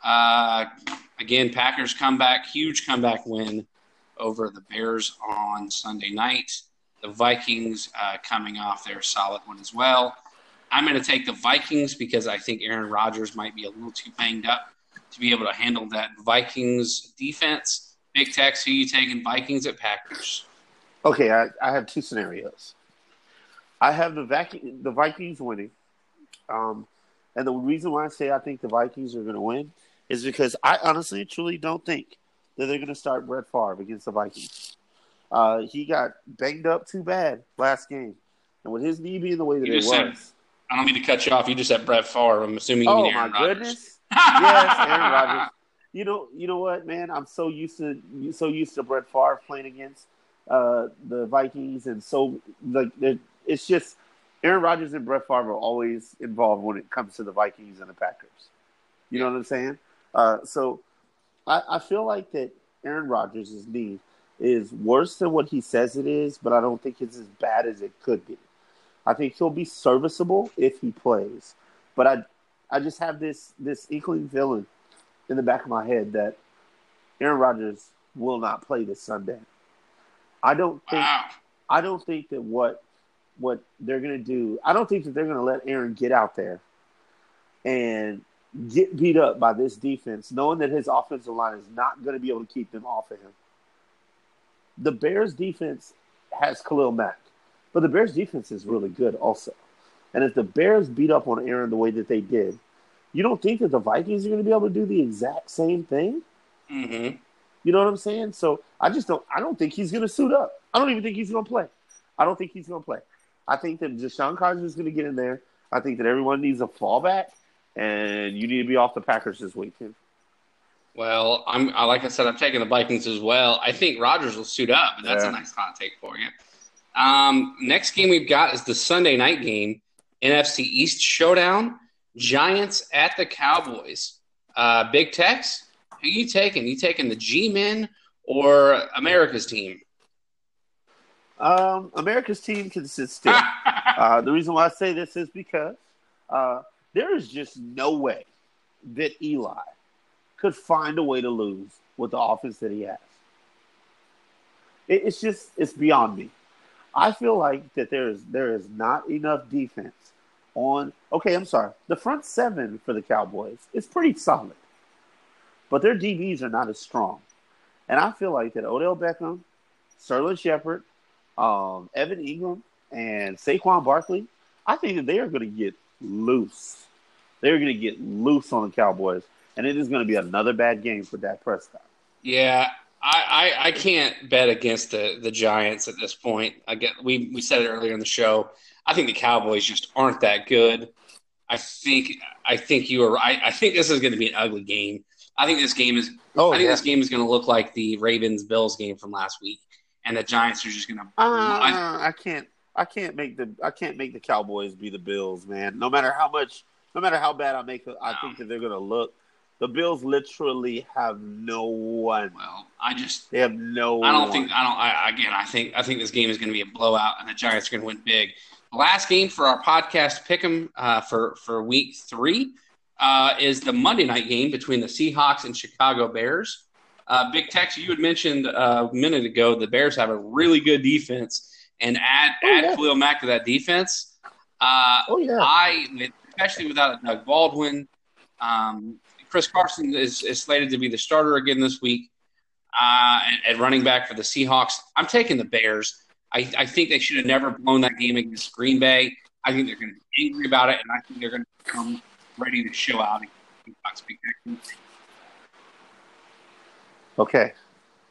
A: Again, Packers huge comeback win over the Bears on Sunday night. The Vikings coming off their solid one as well. I'm going to take the Vikings because I think Aaron Rodgers might be a little too banged up to be able to handle that Vikings defense. Big Tex, who you taking, Vikings at Packers?
B: Okay, I have two scenarios. I have the Vikings winning. And the reason why I say I think the Vikings are going to win is because I honestly, truly don't think that they're going to start Brett Favre against the Vikings. He got banged up too bad last game. And with his knee being the way that it was.
A: I don't mean to cut you off. You just said Brett Favre. I'm assuming you mean Aaron Rodgers.
B: Goodness. Yes, Aaron Rodgers. You know what, man? I'm so used to Brett Favre playing against the Vikings, and so it's just Aaron Rodgers and Brett Favre are always involved when it comes to the Vikings and the Packers. You know what I'm saying? So I feel like that Aaron Rodgers' knee is worse than what he says it is, but I don't think it's as bad as it could be. I think he'll be serviceable if he plays, but I just have this inkling feeling in the back of my head that Aaron Rodgers will not play this Sunday. I don't think that what they're going to do, I don't think that they're going to let Aaron get out there and get beat up by this defense, knowing that his offensive line is not going to be able to keep them off of him. The Bears defense has Khalil Mack, but the Bears defense is really good also. And if the Bears beat up on Aaron the way that they did, you don't think that the Vikings are going to be able to do the exact same thing?
A: Mm-hmm.
B: You know what I'm saying? So I don't think he's going to suit up. I don't even think he's going to play. I don't think he's going to play. I think that Deshaun Kaiser is going to get in there. I think that everyone needs a fallback, and you need to be off the Packers this week, Tim.
A: Well, like I said, I'm taking the Vikings as well. I think Rodgers will suit up, but that's a nice hot take for you. Next game we've got is the Sunday night game, NFC East showdown, Giants at the Cowboys. Big Tex, who you taking? You taking the G-Men or America's team?
B: America's team can sit still. The reason why I say this is because there is just no way that Eli could find a way to lose with the offense that he has. It's beyond me. I feel like that there is not enough defense on. Okay, I'm sorry. The front seven for the Cowboys is pretty solid, but their DBs are not as strong. And I feel like that Odell Beckham, Sterling Shepard, Evan Ingram, and Saquon Barkley, I think that they are going to get loose. They're going to get loose on the Cowboys, and it is going to be another bad game for Dak Prescott.
A: Yeah, I can't bet against the Giants at this point. We said it earlier in the show. I think the Cowboys just aren't that good. I think you are right. I think this is going to be an ugly game. I think this game is. This game is going to look like the Ravens-Bills game from last week, and the Giants are just going to.
B: I can't make the Cowboys be the Bills, man. No matter how bad I think that they're going to look. The Bills literally have no one.
A: Well,
B: they have no one.
A: I think this game is going to be a blowout, and the Giants are going to win big. The last game for our podcast pick'em for week 3 is the Monday night game between the Seahawks and Chicago Bears. Big Tex, you had mentioned a minute ago the Bears have a really good defense, and add Khalil Mack to that defense. Especially without Doug Baldwin. Chris Carson is slated to be the starter again this week at running back for the Seahawks. I'm taking the Bears. I think they should have never blown that game against Green Bay. I think they're going to be angry about it, and I think they're going to come ready to show out against the Seahawks.
B: Okay.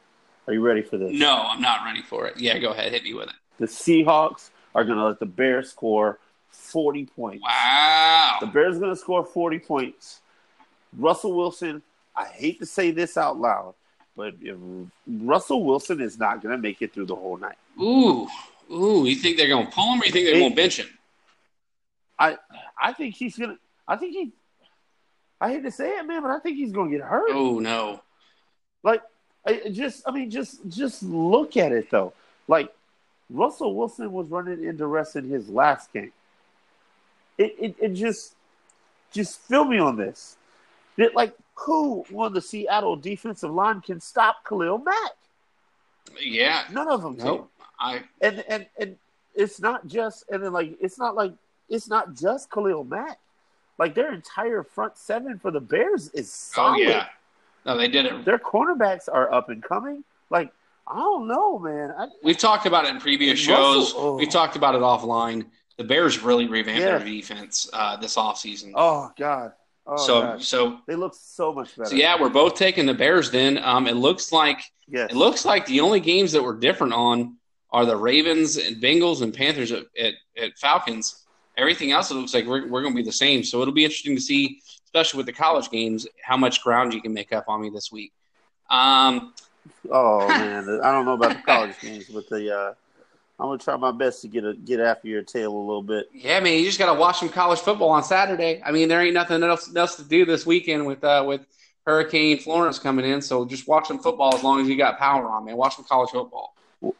B: Are you ready for this?
A: No, I'm not ready for it. Yeah, go ahead. Hit me with it.
B: The Seahawks are going to let the Bears score 40 points.
A: Wow.
B: The Bears are going to score 40 points. Russell Wilson, I hate to say this out loud, but if Russell Wilson is not going to make it through the whole night.
A: Ooh. You think they're going to pull him or you think they're going to bench him?
B: I think he's going to – I hate to say it, man, but I think he's going to get hurt.
A: Oh, no.
B: Like, just look at it, though. Like, Russell Wilson was running into rest in his last game. It just feel me on this. Like, who on the Seattle defensive line can stop Khalil Mack?
A: Yeah.
B: None of them can. And it's not just it's not just Khalil Mack. Like, their entire front seven for the Bears is solid.
A: Oh, yeah. No, they did it.
B: Their cornerbacks are up and coming. Like, I don't know, man.
A: We've talked about it in previous shows. We talked about it offline. The Bears really revamped their defense this offseason.
B: Oh, God.
A: So
B: they look so much better.
A: So, yeah, we're both taking the Bears then. It looks like the only games that we're different on are the Ravens and Bengals and Panthers at Falcons. Everything else, it looks like we're going to be the same. So it'll be interesting to see, especially with the college games, how much ground you can make up on me this week.
B: Oh, man. I don't know about the college games, but I'm going to try my best to get after your tail a little bit.
A: Yeah, man, you just got to watch some college football on Saturday. I mean, there ain't nothing else to do this weekend with Hurricane Florence coming in, so just watch some football as long as you got power on, man. Watch some college football.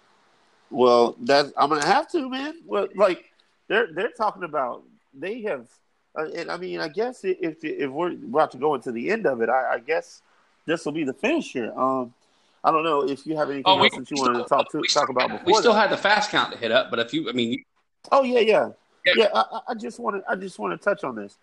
B: Well, I'm going to have to, man. Well, like, they're talking about they have and I mean, I guess if we're about to go into the end of it, I guess this will be the finish here. I don't know if you have anything else that you wanted to talk about before.
A: We still had the fast count to hit up, but if you, I mean,
B: oh yeah. I just want to touch on this,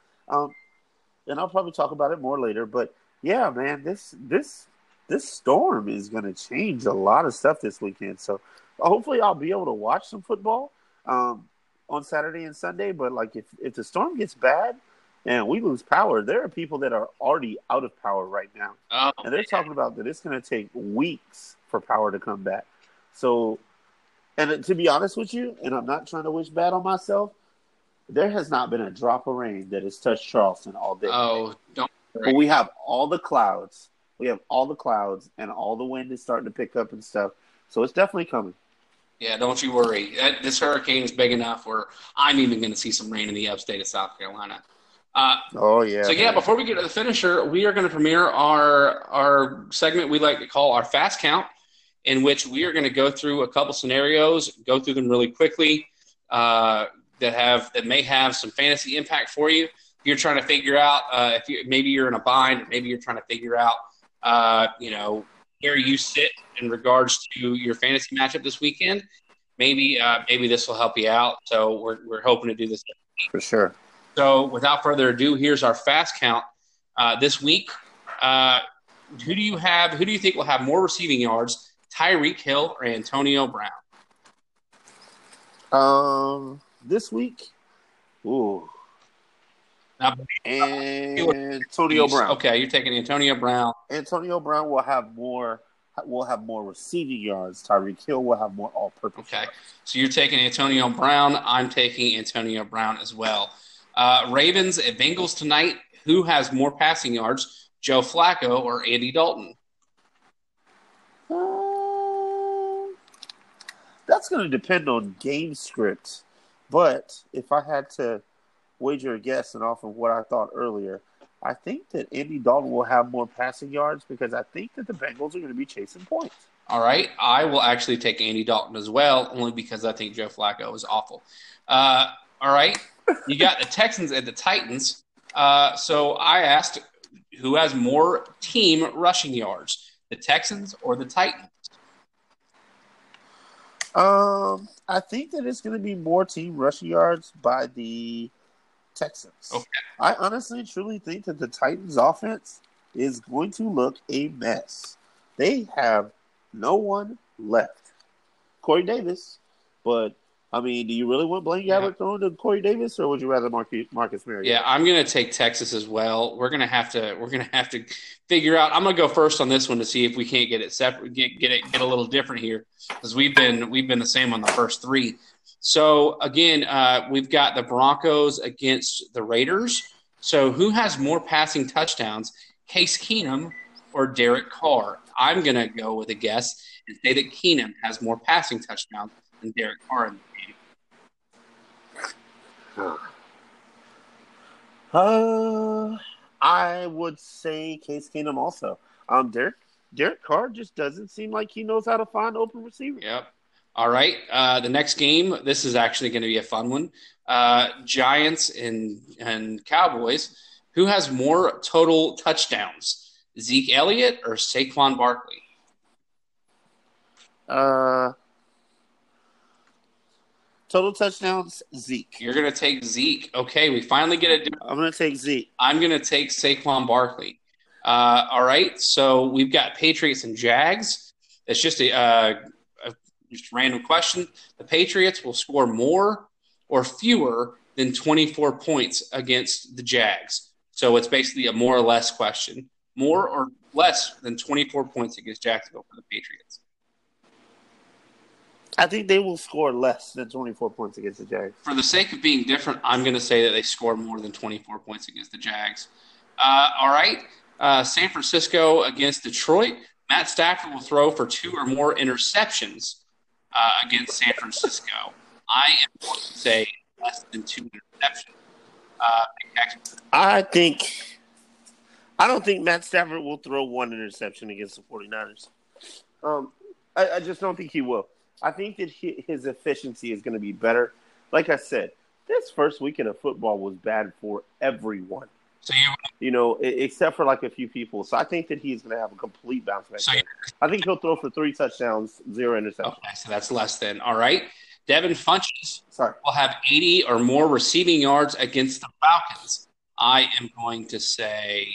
B: and I'll probably talk about it more later. But yeah, man, this storm is going to change a lot of stuff this weekend. So hopefully, I'll be able to watch some football on Saturday and Sunday. But like, if the storm gets bad and we lose power, there are people that are already out of power right now.
A: Oh,
B: and they're talking about that it's going to take weeks for power to come back. So, and to be honest with you, and I'm not trying to wish bad on myself, there has not been a drop of rain that has touched Charleston all day.
A: Oh, don't worry.
B: But we have all the clouds. We have all the clouds, and all the wind is starting to pick up and stuff. So it's definitely coming.
A: Yeah, don't you worry. This hurricane is big enough where I'm even going to see some rain in the upstate of South Carolina.
B: Oh, yeah.
A: So, yeah, before we get to the finisher, we are going to premiere our segment we like to call our Fast Count, in which we are going to go through a couple scenarios, go through them really quickly, that may have some fantasy impact for you. If you're trying to figure out maybe you're in a bind, or maybe you're trying to figure out where you sit in regards to your fantasy matchup this weekend, maybe this will help you out. So we're hoping to do this
B: for sure.
A: So without further ado, here's our Fast Count this week. Who do you think will have more receiving yards, Tyreek Hill or Antonio Brown?
B: This week, Antonio Brown.
A: Okay, you're taking Antonio Brown.
B: Antonio Brown will have more receiving yards. Tyreek Hill will have more all-purpose.
A: Okay,
B: yards.
A: So you're taking Antonio Brown. I'm taking Antonio Brown as well. Ravens at Bengals tonight. Who has more passing yards, Joe Flacco or Andy Dalton?
B: That's going to depend on game script. But if I had to wager a guess and off of what I thought earlier, I think that Andy Dalton will have more passing yards because I think that the Bengals are going to be chasing points.
A: All right. I will actually take Andy Dalton as well, only because I think Joe Flacco is awful. All right. You got the Texans and the Titans. So I asked, who has more team rushing yards, the Texans or the Titans?
B: I think that it's going to be more team rushing yards by the Texans.
A: Okay.
B: I honestly, truly think that the Titans' offense is going to look a mess. They have no one left. Corey Davis, but I mean, do you really want Blaine
A: Yeah.
B: Gabbert throwing to Corey Davis, or would you rather Marcus Mariota?
A: Yeah, I'm gonna take Texas as well. We're gonna have to figure out. I'm gonna go first on this one to see if we can't get it separate, get a little different here because we've been the same on the first three. So again, we've got the Broncos against the Raiders. So who has more passing touchdowns, Case Keenum or Derek Carr? I'm gonna go with a guess and say that Keenum has more passing touchdowns than Derek Carr in the game.
B: I would say Case Keenum also. Derek Carr just doesn't seem like he knows how to find open receivers.
A: Yep. All right. The next game, this is actually going to be a fun one. Giants and Cowboys. Who has more total touchdowns, Zeke Elliott or Saquon Barkley?
B: Total touchdowns, Zeke.
A: You're going to take Zeke. Okay, we finally get it.
B: I'm going to take Zeke.
A: I'm going to take Saquon Barkley. All right. So we've got Patriots and Jags. It's just a random question. The Patriots will score more or fewer than 24 points against the Jags. So it's basically a more or less question. More or less than 24 points against Jacksonville for the Patriots.
B: I think they will score less than 24 points against the Jags.
A: For the sake of being different, I'm going to say that they score more than 24 points against the Jags. All right. San Francisco against Detroit. Matt Stafford will throw for 2 or more interceptions against San Francisco. I am going to say less than 2 interceptions.
B: I don't think Matt Stafford will throw 1 interception against the 49ers. I just don't think he will. I think that his efficiency is going to be better. Like I said, this first weekend of football was bad for everyone.
A: So
B: except for like a few people. So I think that he's going to have a complete bounce back. I think he'll throw for 3 touchdowns, 0 interceptions.
A: Okay, so that's less than. All right. Devin Funchess will have 80 or more receiving yards against the Falcons. I am going to say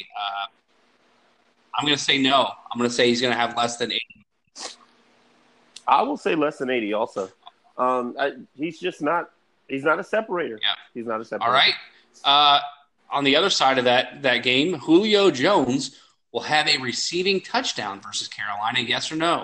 A: no. I'm going to say he's going to have less than 80.
B: I will say less than 80 also. He's just not – he's not a separator.
A: Yeah.
B: He's not a separator.
A: All right. On the other side of that game, Julio Jones will have a receiving touchdown versus Carolina. Yes or no?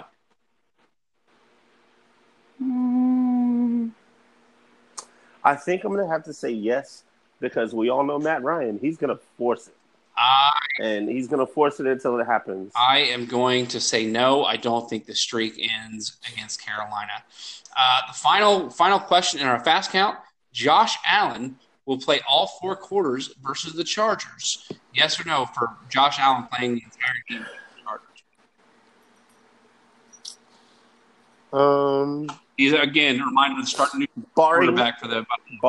B: I think I'm going to have to say yes because we all know Matt Ryan. He's going to force it. And he's going to force it until it happens.
A: I am going to say no. I don't think the streak ends against Carolina. The final question in our fast count, Josh Allen will play all 4 quarters versus the Chargers. Yes or no for Josh Allen playing the entire game versus the Chargers? He's, again, reminded to start a new quarterback for the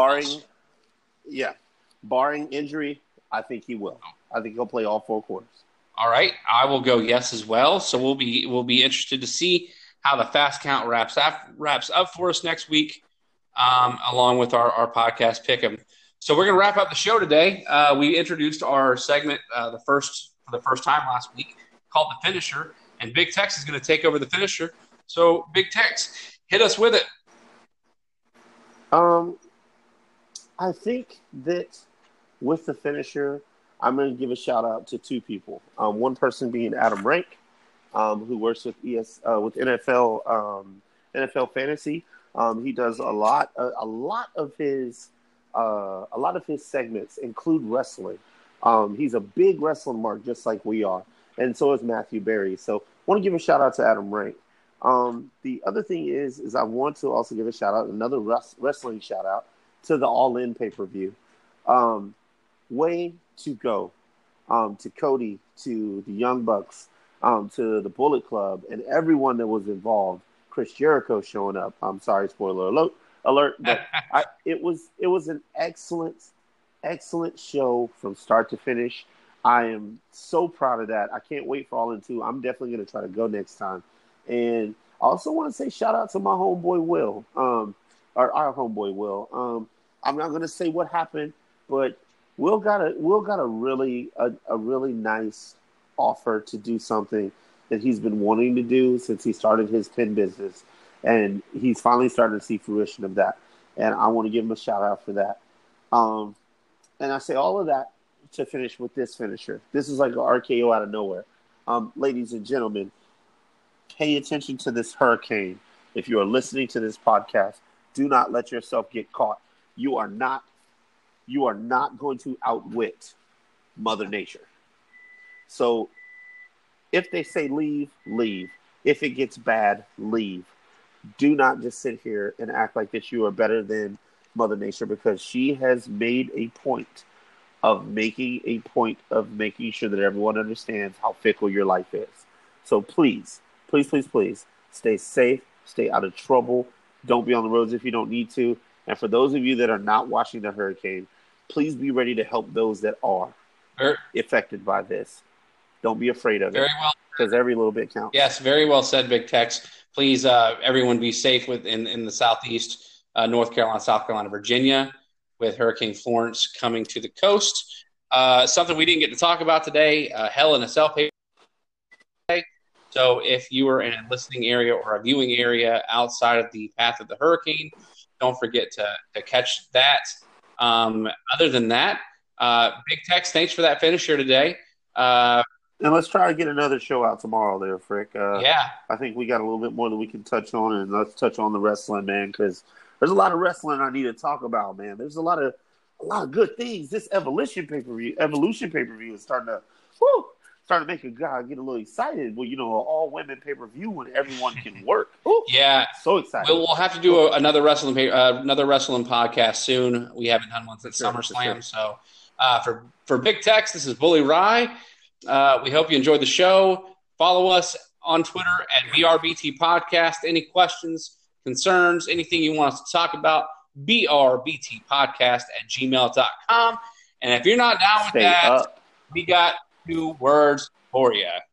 B: Barring injury, I think he will. I think he'll play all 4 quarters.
A: All right, I will go yes as well. So we'll be interested to see how the fast count wraps up for us next week, along with our podcast pick'em. So we're gonna wrap up the show today. We introduced our segment for the first time last week called The Finisher, and Big Tex is going to take over The Finisher. So Big Tex, hit us with it.
B: I think that with The Finisher, I'm going to give a shout out to 2 people. One person being Adam Rank, who works with with NFL Fantasy. He does a lot of his segments include wrestling. He's a big wrestling mark, just like we are, and so is Matthew Berry. So, I want to give a shout out to Adam Rank. The other thing is I want to also give a shout out, another wrestling shout out to the All In pay-per-view. Way to go. To Cody, to the Young Bucks, to the Bullet Club, and everyone that was involved. Chris Jericho showing up. I'm sorry, spoiler alert, but it was an excellent show from start to finish. I am so proud of that. I can't wait for All In 2. I'm definitely going to try to go next time. And I also want to say shout out to my homeboy Will, or our homeboy Will. I'm not going to say what happened, but Will got a really nice offer to do something that he's been wanting to do since he started his pen business, and he's finally starting to see fruition of that. and I want to give him a shout out for that. And I say all of that to finish with this finisher. This is like an RKO out of nowhere. Ladies and gentlemen, pay attention to this hurricane. If you are listening to this podcast, do not let yourself get caught. You are not going to outwit Mother Nature. So if they say leave, leave. If it gets bad, leave. Do not just sit here and act like that you are better than Mother Nature, because she has made a point of making sure that everyone understands how fickle your life is. So please, please, please, please stay safe, stay out of trouble. Don't be on the roads if you don't need to. And for those of you that are not watching the hurricane, please be ready to help those that are affected by this. Don't be afraid of it, because every little bit counts.
A: Yes, very well said, Big Tex. Please, everyone, be safe in the Southeast, North Carolina, South Carolina, Virginia, with Hurricane Florence coming to the coast. Something we didn't get to talk about today, Hell in a Cell pay. So if you are in a listening area or a viewing area outside of the path of the hurricane, don't forget to catch that. Other than that, Big Tex, thanks for that finish here today.
B: And let's try to get another show out tomorrow there, Frick.
A: Yeah.
B: I think we got a little bit more that we can touch on, and let's touch on the wrestling, man, because there's a lot of wrestling I need to talk about, man. There's a lot of good things. This Evolution pay-per-view is starting to make a guy get a little excited. Well, an all-women pay-per-view when everyone can work. Ooh,
A: yeah.
B: So excited.
A: We'll have to do another wrestling podcast soon. We haven't done one since SummerSlam. Sure. So for Big Tex, this is Bully Rye. We hope you enjoyed the show. Follow us on Twitter at BRBT Podcast. Any questions, concerns, anything you want us to talk about, brbtpodcast@gmail.com. And if you're not down with that, we got 2 words for you.